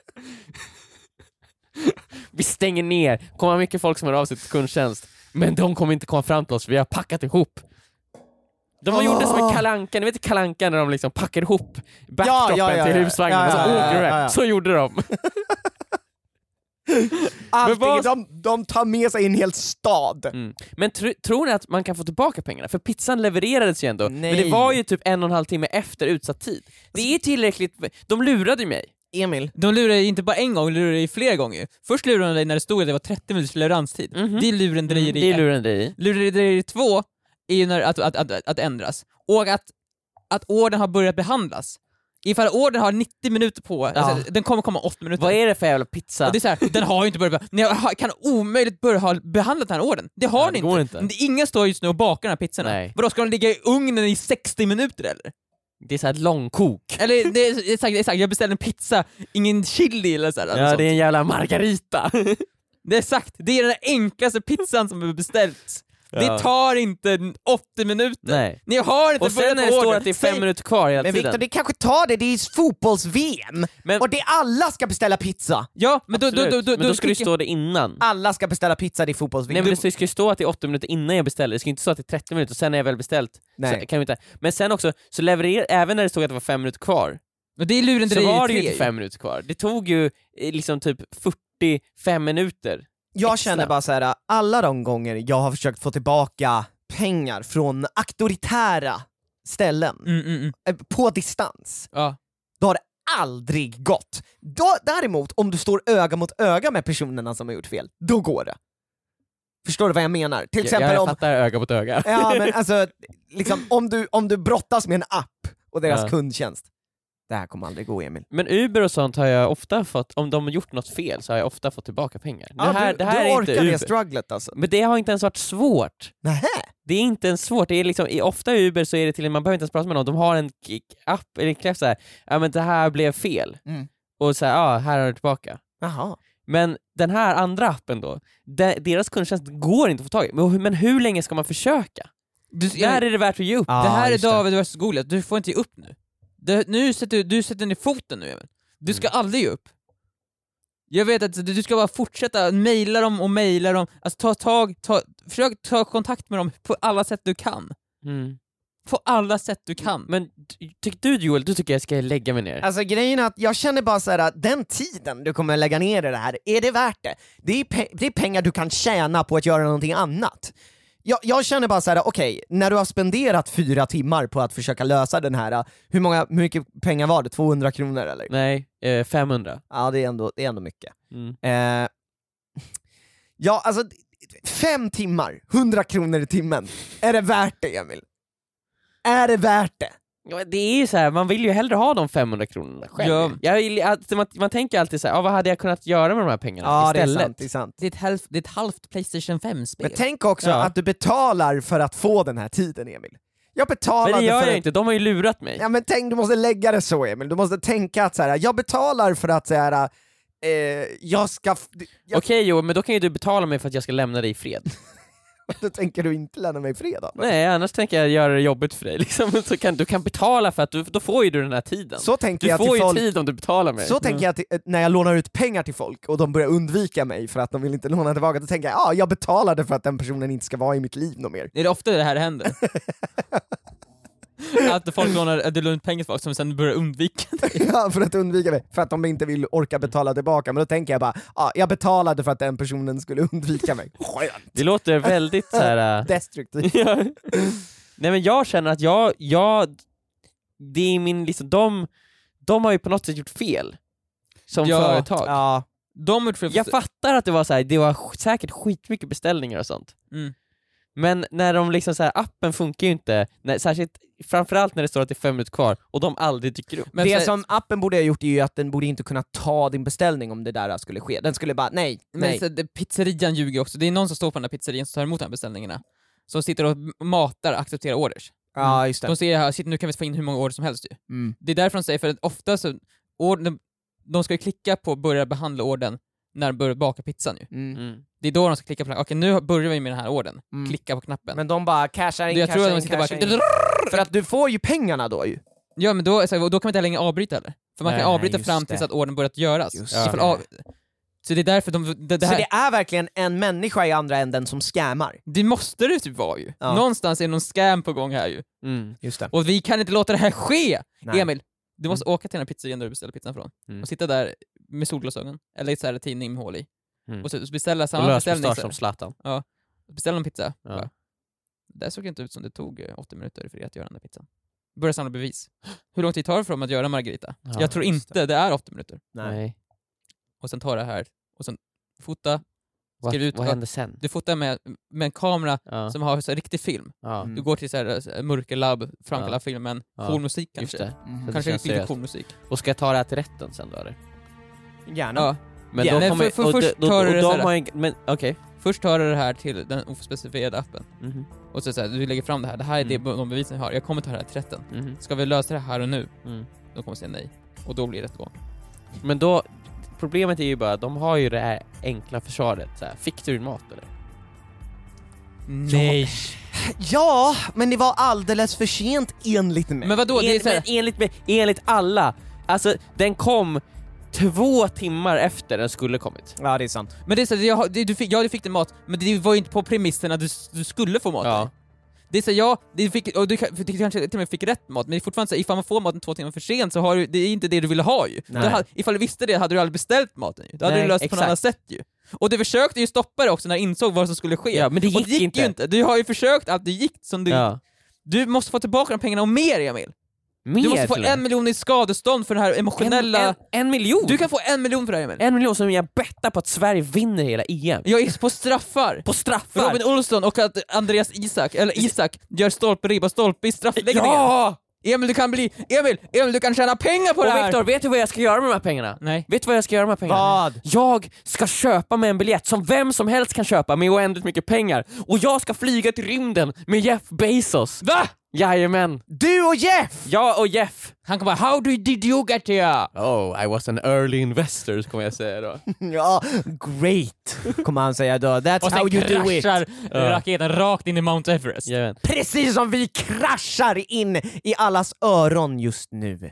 Vi stänger ner. Kommer ha mycket folk som har av sig till kundtjänst. Men de kommer inte komma fram till oss, vi har packat ihop. De har Åh! gjort det som en Kalle Anka, ni vet Kalle Anka när de liksom packar ihop backdropen Ja, ja, ja, till ja. husvagnen Ja, och så ja, ja, åker det. ja, ja. Så gjorde de. Allting, vad- de, de tar med sig en hel stad. Mm. Men tr- tror ni att man kan få tillbaka pengarna? För pizzan levererades ju ändå. Men det Nej. var ju typ en och en halv timme efter utsatt tid. Det är tillräckligt. De lurade ju mig. Emil. De lurade inte bara en gång, de lurade ju flera gånger. Först lurade de dig när det stod att det var trettio minuters leveranstid. Mhm. Det är lurendrejeri. Det är lurendrejeri. Lurendrejeri två är ju när att, att, att, att ändras. Och att, att orden har börjat behandlas. Ifall orden har nittio minuter på, Ja. alltså, den kommer komma åtta minuter. Vad är det för jävla pizza? Och det är så här, den har ju inte börjat be- Ni har- kan omöjligt börja ha behandlat den här orden. Det har Ja, ni det inte. går inte. Men det- Ingen står just nu och bakar de här pizzorna. Nej. Vadå, ska de ligga i ugnen i sextio minuter eller? Det är så här ett långkok. Eller det är exakt, exakt, jag beställde en pizza, ingen chili eller så här, Ja, sånt. det är en jävla margarita. Det är exakt, det är den enklaste pizzan som är beställt. Ja. Det tar inte åttio minuter. Nej. Ni har inte Och sen börjat när det står orden. att det är fem Säg- minuter kvar hela Men tiden. Victor, det kanske tar det, det är fotbolls-V M. Men- Och det alla ska beställa pizza. Ja, men då, då, Absolut. då, då, men då ska det tycker- stå det innan. Alla ska beställa pizza, det är fotbolls-V M. Nej, men det ska ju stå att det är åtta minuter innan jag beställer. Det ska inte stå att det är trettio minuter och sen när jag väl beställt Nej. så kan vi inte. Men sen också, så levererar, även när det stod att det var fem minuter kvar, Och det är så lurendrejeri var det ju tre. inte fem minuter kvar. Det tog ju eh, liksom typ fyrtiofem minuter. Jag extra. känner bara så här: alla de gånger jag har försökt få tillbaka pengar från auktoritära ställen Mm, mm, mm. eh, på distans, Ja. då har det aldrig gått. Då, däremot, om du står öga mot öga med personerna som har gjort fel, då går det. Förstår du vad jag menar? Till exempel jag, jag om... fattar öga mot öga. Ja, men alltså, liksom, om, du, om du brottas med en app och deras Ja. kundtjänst. Det här kommer aldrig gå, Emil. Men Uber och sånt har jag ofta fått, om de har gjort något fel så har jag ofta fått tillbaka pengar. Ja, det här, du, det här du är orkar inte det Uber. strugglet alltså. Men det har inte ens varit svårt. Nähä? Det är inte ens svårt, det är liksom, i ofta i Uber så är det till, man behöver inte ens prata med någon, de har en k- app, eller en kräft såhär, ja men det här blev fel. Mm. Och så här, ja, här har du tillbaka. Jaha. Men den här andra appen då, de, deras kundtjänst går inte att få tag i. Men, hur- men hur länge ska man försöka? Du, När är det värt att ge upp? Ja, det här är just det. David versus Goliat, du får inte ge upp nu. Det, nu sätter du, du sätter ner foten nu även. Du ska aldrig ge upp. Jag vet att du, du ska bara fortsätta mejla dem och mejla dem, alltså ta tag, ta, försök ta kontakt med dem på alla sätt du kan. Mm. På alla sätt du kan. Men ty- tycker du Joel, du tycker jag ska lägga mig ner? Alltså grejen är att jag känner bara så här att den tiden du kommer lägga ner i det här, är det värt det? Det är, pe- det är pengar du kan tjäna på att göra någonting annat. Jag, jag känner bara så här: okej, när du har spenderat fyra timmar på att försöka lösa den här, hur, många, hur mycket pengar var det? tvåhundra kronor eller? Nej, eh, femhundra. Ja, det är ändå, det är ändå mycket. Mm. Eh, ja, alltså fem timmar, hundra kronor i timmen. Är det värt det, Emil? Är det värt det? Ja, det är ju så här, man vill ju hellre ha de femhundra kronorna själv. Ja. Jag vill, att, man, man tänker alltid så här, ah, vad hade jag kunnat göra med de här pengarna Ja, det är istället? sant, det är sant. Det är ett halvt, det är ett halvt PlayStation fem-spel. Men tänk också Ja. att du betalar för att få den här tiden, Emil. Jag betalade Men det gör för jag att... inte, de har ju lurat mig. Ja, men tänk, du måste lägga det så, Emil. Du måste tänka att så här, jag betalar för att så här, eh, jag ska... f- Jag... Okej jo, men då kan ju du betala mig för att jag ska lämna dig i fred. Då tänker du inte lämna mig i fred då? Nej, annars tänker jag göra det jobbigt för dig liksom. Så kan, du kan betala för att du, då får ju du den här tiden. Så tänker Du jag får till ju folk... tid om du betalar mig. Så tänker jag till, när jag lånar ut pengar till folk och de börjar undvika mig för att de vill inte låna tillbaka, då tänker jag ja, jag betalade för att den personen inte ska vara i mitt liv något mer. Är det ofta det här händer? Att folk lånar, att du lånar ut pengar till folk som sen börjar undvika dig. Ja, för att undvika mig, för att de inte vill orka betala tillbaka, men då tänker jag bara ja, jag betalade för att den personen skulle undvika mig. Det låter väldigt så här. äh, Destruktivt. Ja. Nej men jag känner att jag, jag det är min liksom, de, de har ju på något sätt gjort fel som Ja, företag. Ja. De är Jag fattar att det var så här, det var sk- säkert skitmycket beställningar och sånt. Mm. Men när de liksom så här, appen funkar ju inte, när, särskilt framförallt när det står att det är fem minuter kvar och de aldrig dyker upp. Men det så- som appen borde ha gjort är ju att den borde inte kunna ta din beställning om det där skulle ske. Den skulle bara, nej, Men nej. så, det, pizzerian ljuger också. Det är någon som står på den där pizzerian som tar emot de här beställningarna. Som sitter och matar acceptera orders. Ja, just det. De säger här, sitter, nu kan vi få in hur många orders som helst ju. Mm. Det är därför de säger, för att ofta så, orden, de ska ju klicka på börja behandla orden när de börjar baka pizzan ju. Mm. Mm. Det är då de ska klicka på, okej nu börjar vi med den här orden. Mm. Klicka på knappen. Men de bara cashar in, jag tror cashar att de in, sitter cashar in. bara... För att du får ju pengarna då ju. Ja men då, så, då kan man inte längre avbryta heller. För man kan Nej, avbryta just fram tills det. att orden börjat göras. Just Ifall det. av, så det är därför de... Det, det, Så här, det är verkligen en människa i andra änden som scammar. det måste det typ vara ju. Ja. Någonstans är det någon scam på gång här ju. Mm. Just det. Och vi kan inte låta det här ske! Nej. Emil, du måste åka till den här pizzerian där du beställer pizzan från. Mm. Och sitta där med solglasögon, eller ett så här tidning med hål i. Mm. Och så beställa Och samma lös beställning. mustasch så- som Zlatan. Beställa en pizza. Ja. Bara. Det såg inte ut som det tog eh, åttio minuter för er att göra den där pizzan. Börja samla bevis. Hur lång tid tar det för dem att göra Margarita? Ja, jag tror just inte det. är åttio minuter. Nej. Och sen tar det här, och sen fota, Vad, skriv ut, vad hände sen? du fotar med, med en kamera Ja. som har så här, riktig film. Ja. Mm. Du går till så här, så här, mörkerlabb, framkallar Ja. filmen, Ja. cool musik Just kanske. det. Mm. Så det Kanske känns lite seriöst. cool musik. Och ska jag ta det här till rätten sen då eller? Gärna. Ja. Men Ja, då nej, kommer... för- för och först de- och- tar du och det så de här- har en... Men okej. Först tar du det här till den ospecifierade appen. Mhm. Och så, så här, du lägger fram det här, det här är Mm. det, de bevisen jag har. Jag kommer ta det här till rätten. Mhm. Ska vi lösa det här och nu? Mm. Då kommer jag säga nej. Och då blir det rättegång. Men då... Problemet är ju bara att de har ju det här enkla försvaret. Så här, fick du din mat eller? Nej. Ja, men det var alldeles för sent enligt mig. Men vadå? Det är Enligt, så här, men enligt, mig- enligt alla. Alltså, den kom två timmar efter den skulle kommit. Ja, det är sant. men det är så här, jag, har- det, du fick, ja, du fick din mat, men det var ju inte på premisserna du, du skulle få mat. Ja. Det är så här, ja, du, fick, och du, kan- för du kanske till och med fick rätt mat, men det är fortfarande så här, ifall man får maten två timmar för sent så har du, det är inte det du ville ha ju. Nej. Du hade, ifall du visste det hade du aldrig beställt maten ju. Då hade Nej, du löst det på något exakt. annat sätt ju. Och du försökte ju stoppa det också när du insåg vad som skulle ske. Ja, men det och gick det gick inte. ju inte. Du har ju försökt att det gick som du... Ja. Du måste få tillbaka de pengarna och mer, Emil. Mer Du måste få till och en med. miljon i skadestånd för den här emotionella... En, en, en miljon? Du kan få en miljon för det här, Emil. En miljon som jag bettar på att Sverige vinner hela E M. Jag är på straffar. På straffar. Robin Olsson och att Andreas Isak, eller Isak, gör stolpe, ribba, stolpe i straffläggningen. Ja! Emil, du kan bli... Emil, Emil, du kan tjäna pengar på Och det här! Viktor, vet du vad jag ska göra med de här pengarna? Nej. Vet du vad jag ska göra med de här pengarna? Vad? Jag ska köpa med en biljett som vem som helst kan köpa med oändligt mycket pengar. Och jag ska flyga till rymden med Jeff Bezos. Va? Jajamän. Du och Jeff! Jag och Jeff. Han kommer bara, how did, did you get here? Oh, I was an early investor, kommer jag säga då. Ja, great, kommer han säga då. That's Och how sen you do it. kraschar Ja. raketen rakt in i Mount Everest. Jajamän. Precis som vi kraschar in i allas öron just nu.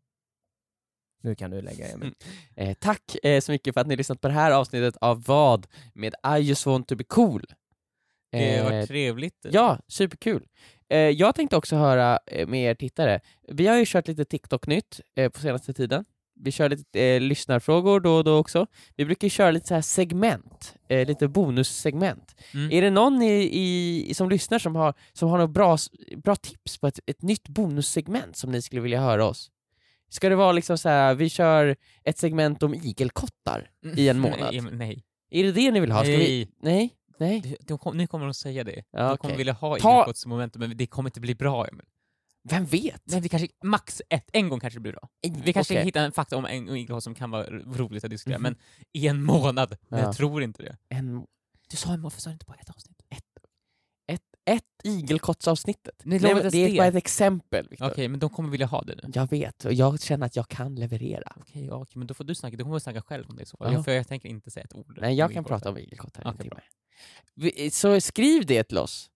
Nu kan du lägga Emil. Eh, tack eh, så mycket för att ni lyssnat på det här avsnittet av Vad med I just want to be cool. Det var Eh, trevligt. Ja, superkul. Eh, jag tänkte också höra eh, med er tittare. Vi har ju kört lite TikTok-nytt eh, på senaste tiden. Vi kör lite eh, lyssnarfrågor då och då också. Vi brukar ju köra lite så här segment, eh, lite bonussegment. Mm. Är det någon i, i, som lyssnar som har, som har några bra, bra tips på ett, ett nytt bonussegment som ni skulle vilja höra oss? Ska det vara liksom så här, vi kör ett segment om igelkottar i en månad? Nej, Emil, nej. Är det det ni vill ha? Ska vi... Nej. Nej? Nej. De, de kom, nu kommer de säga det. Ja, de okej. kommer vilja ha Ta- igelkottsmomentum, men det kommer inte bli bra, Emil. Vem vet? Nej, vi kanske, max ett, en gång kanske det blir bra. Vi kanske Okej. hittar en fakta om en igelkott som kan vara roligt att diskutera, Mhm. men i en månad. Men Ja. jag tror inte det. En, Du sa en månad, sa inte bara ett avsnitt? ett, ett igelkottsavsnittet. Ni Nej, lovade men det är det. bara ett exempel, Victor. Okej, men de kommer vilja ha det nu. Jag vet, och jag känner att jag kan leverera. Okej, ja, okej, men då får du snacka. Du kommer att snacka själv om det i så fall. Ja. Jag, för jag tänker inte säga ett ord. Nej, jag om kan igelkottar. prata om igelkottar i en Okej, timme. Vi- Så skriv det till oss.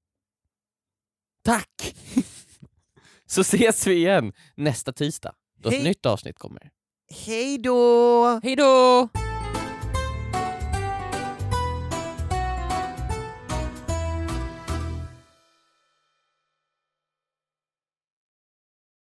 Tack! Så ses vi igen nästa tisdag, då ett Hej. nytt avsnitt kommer. Hej då! Hej då!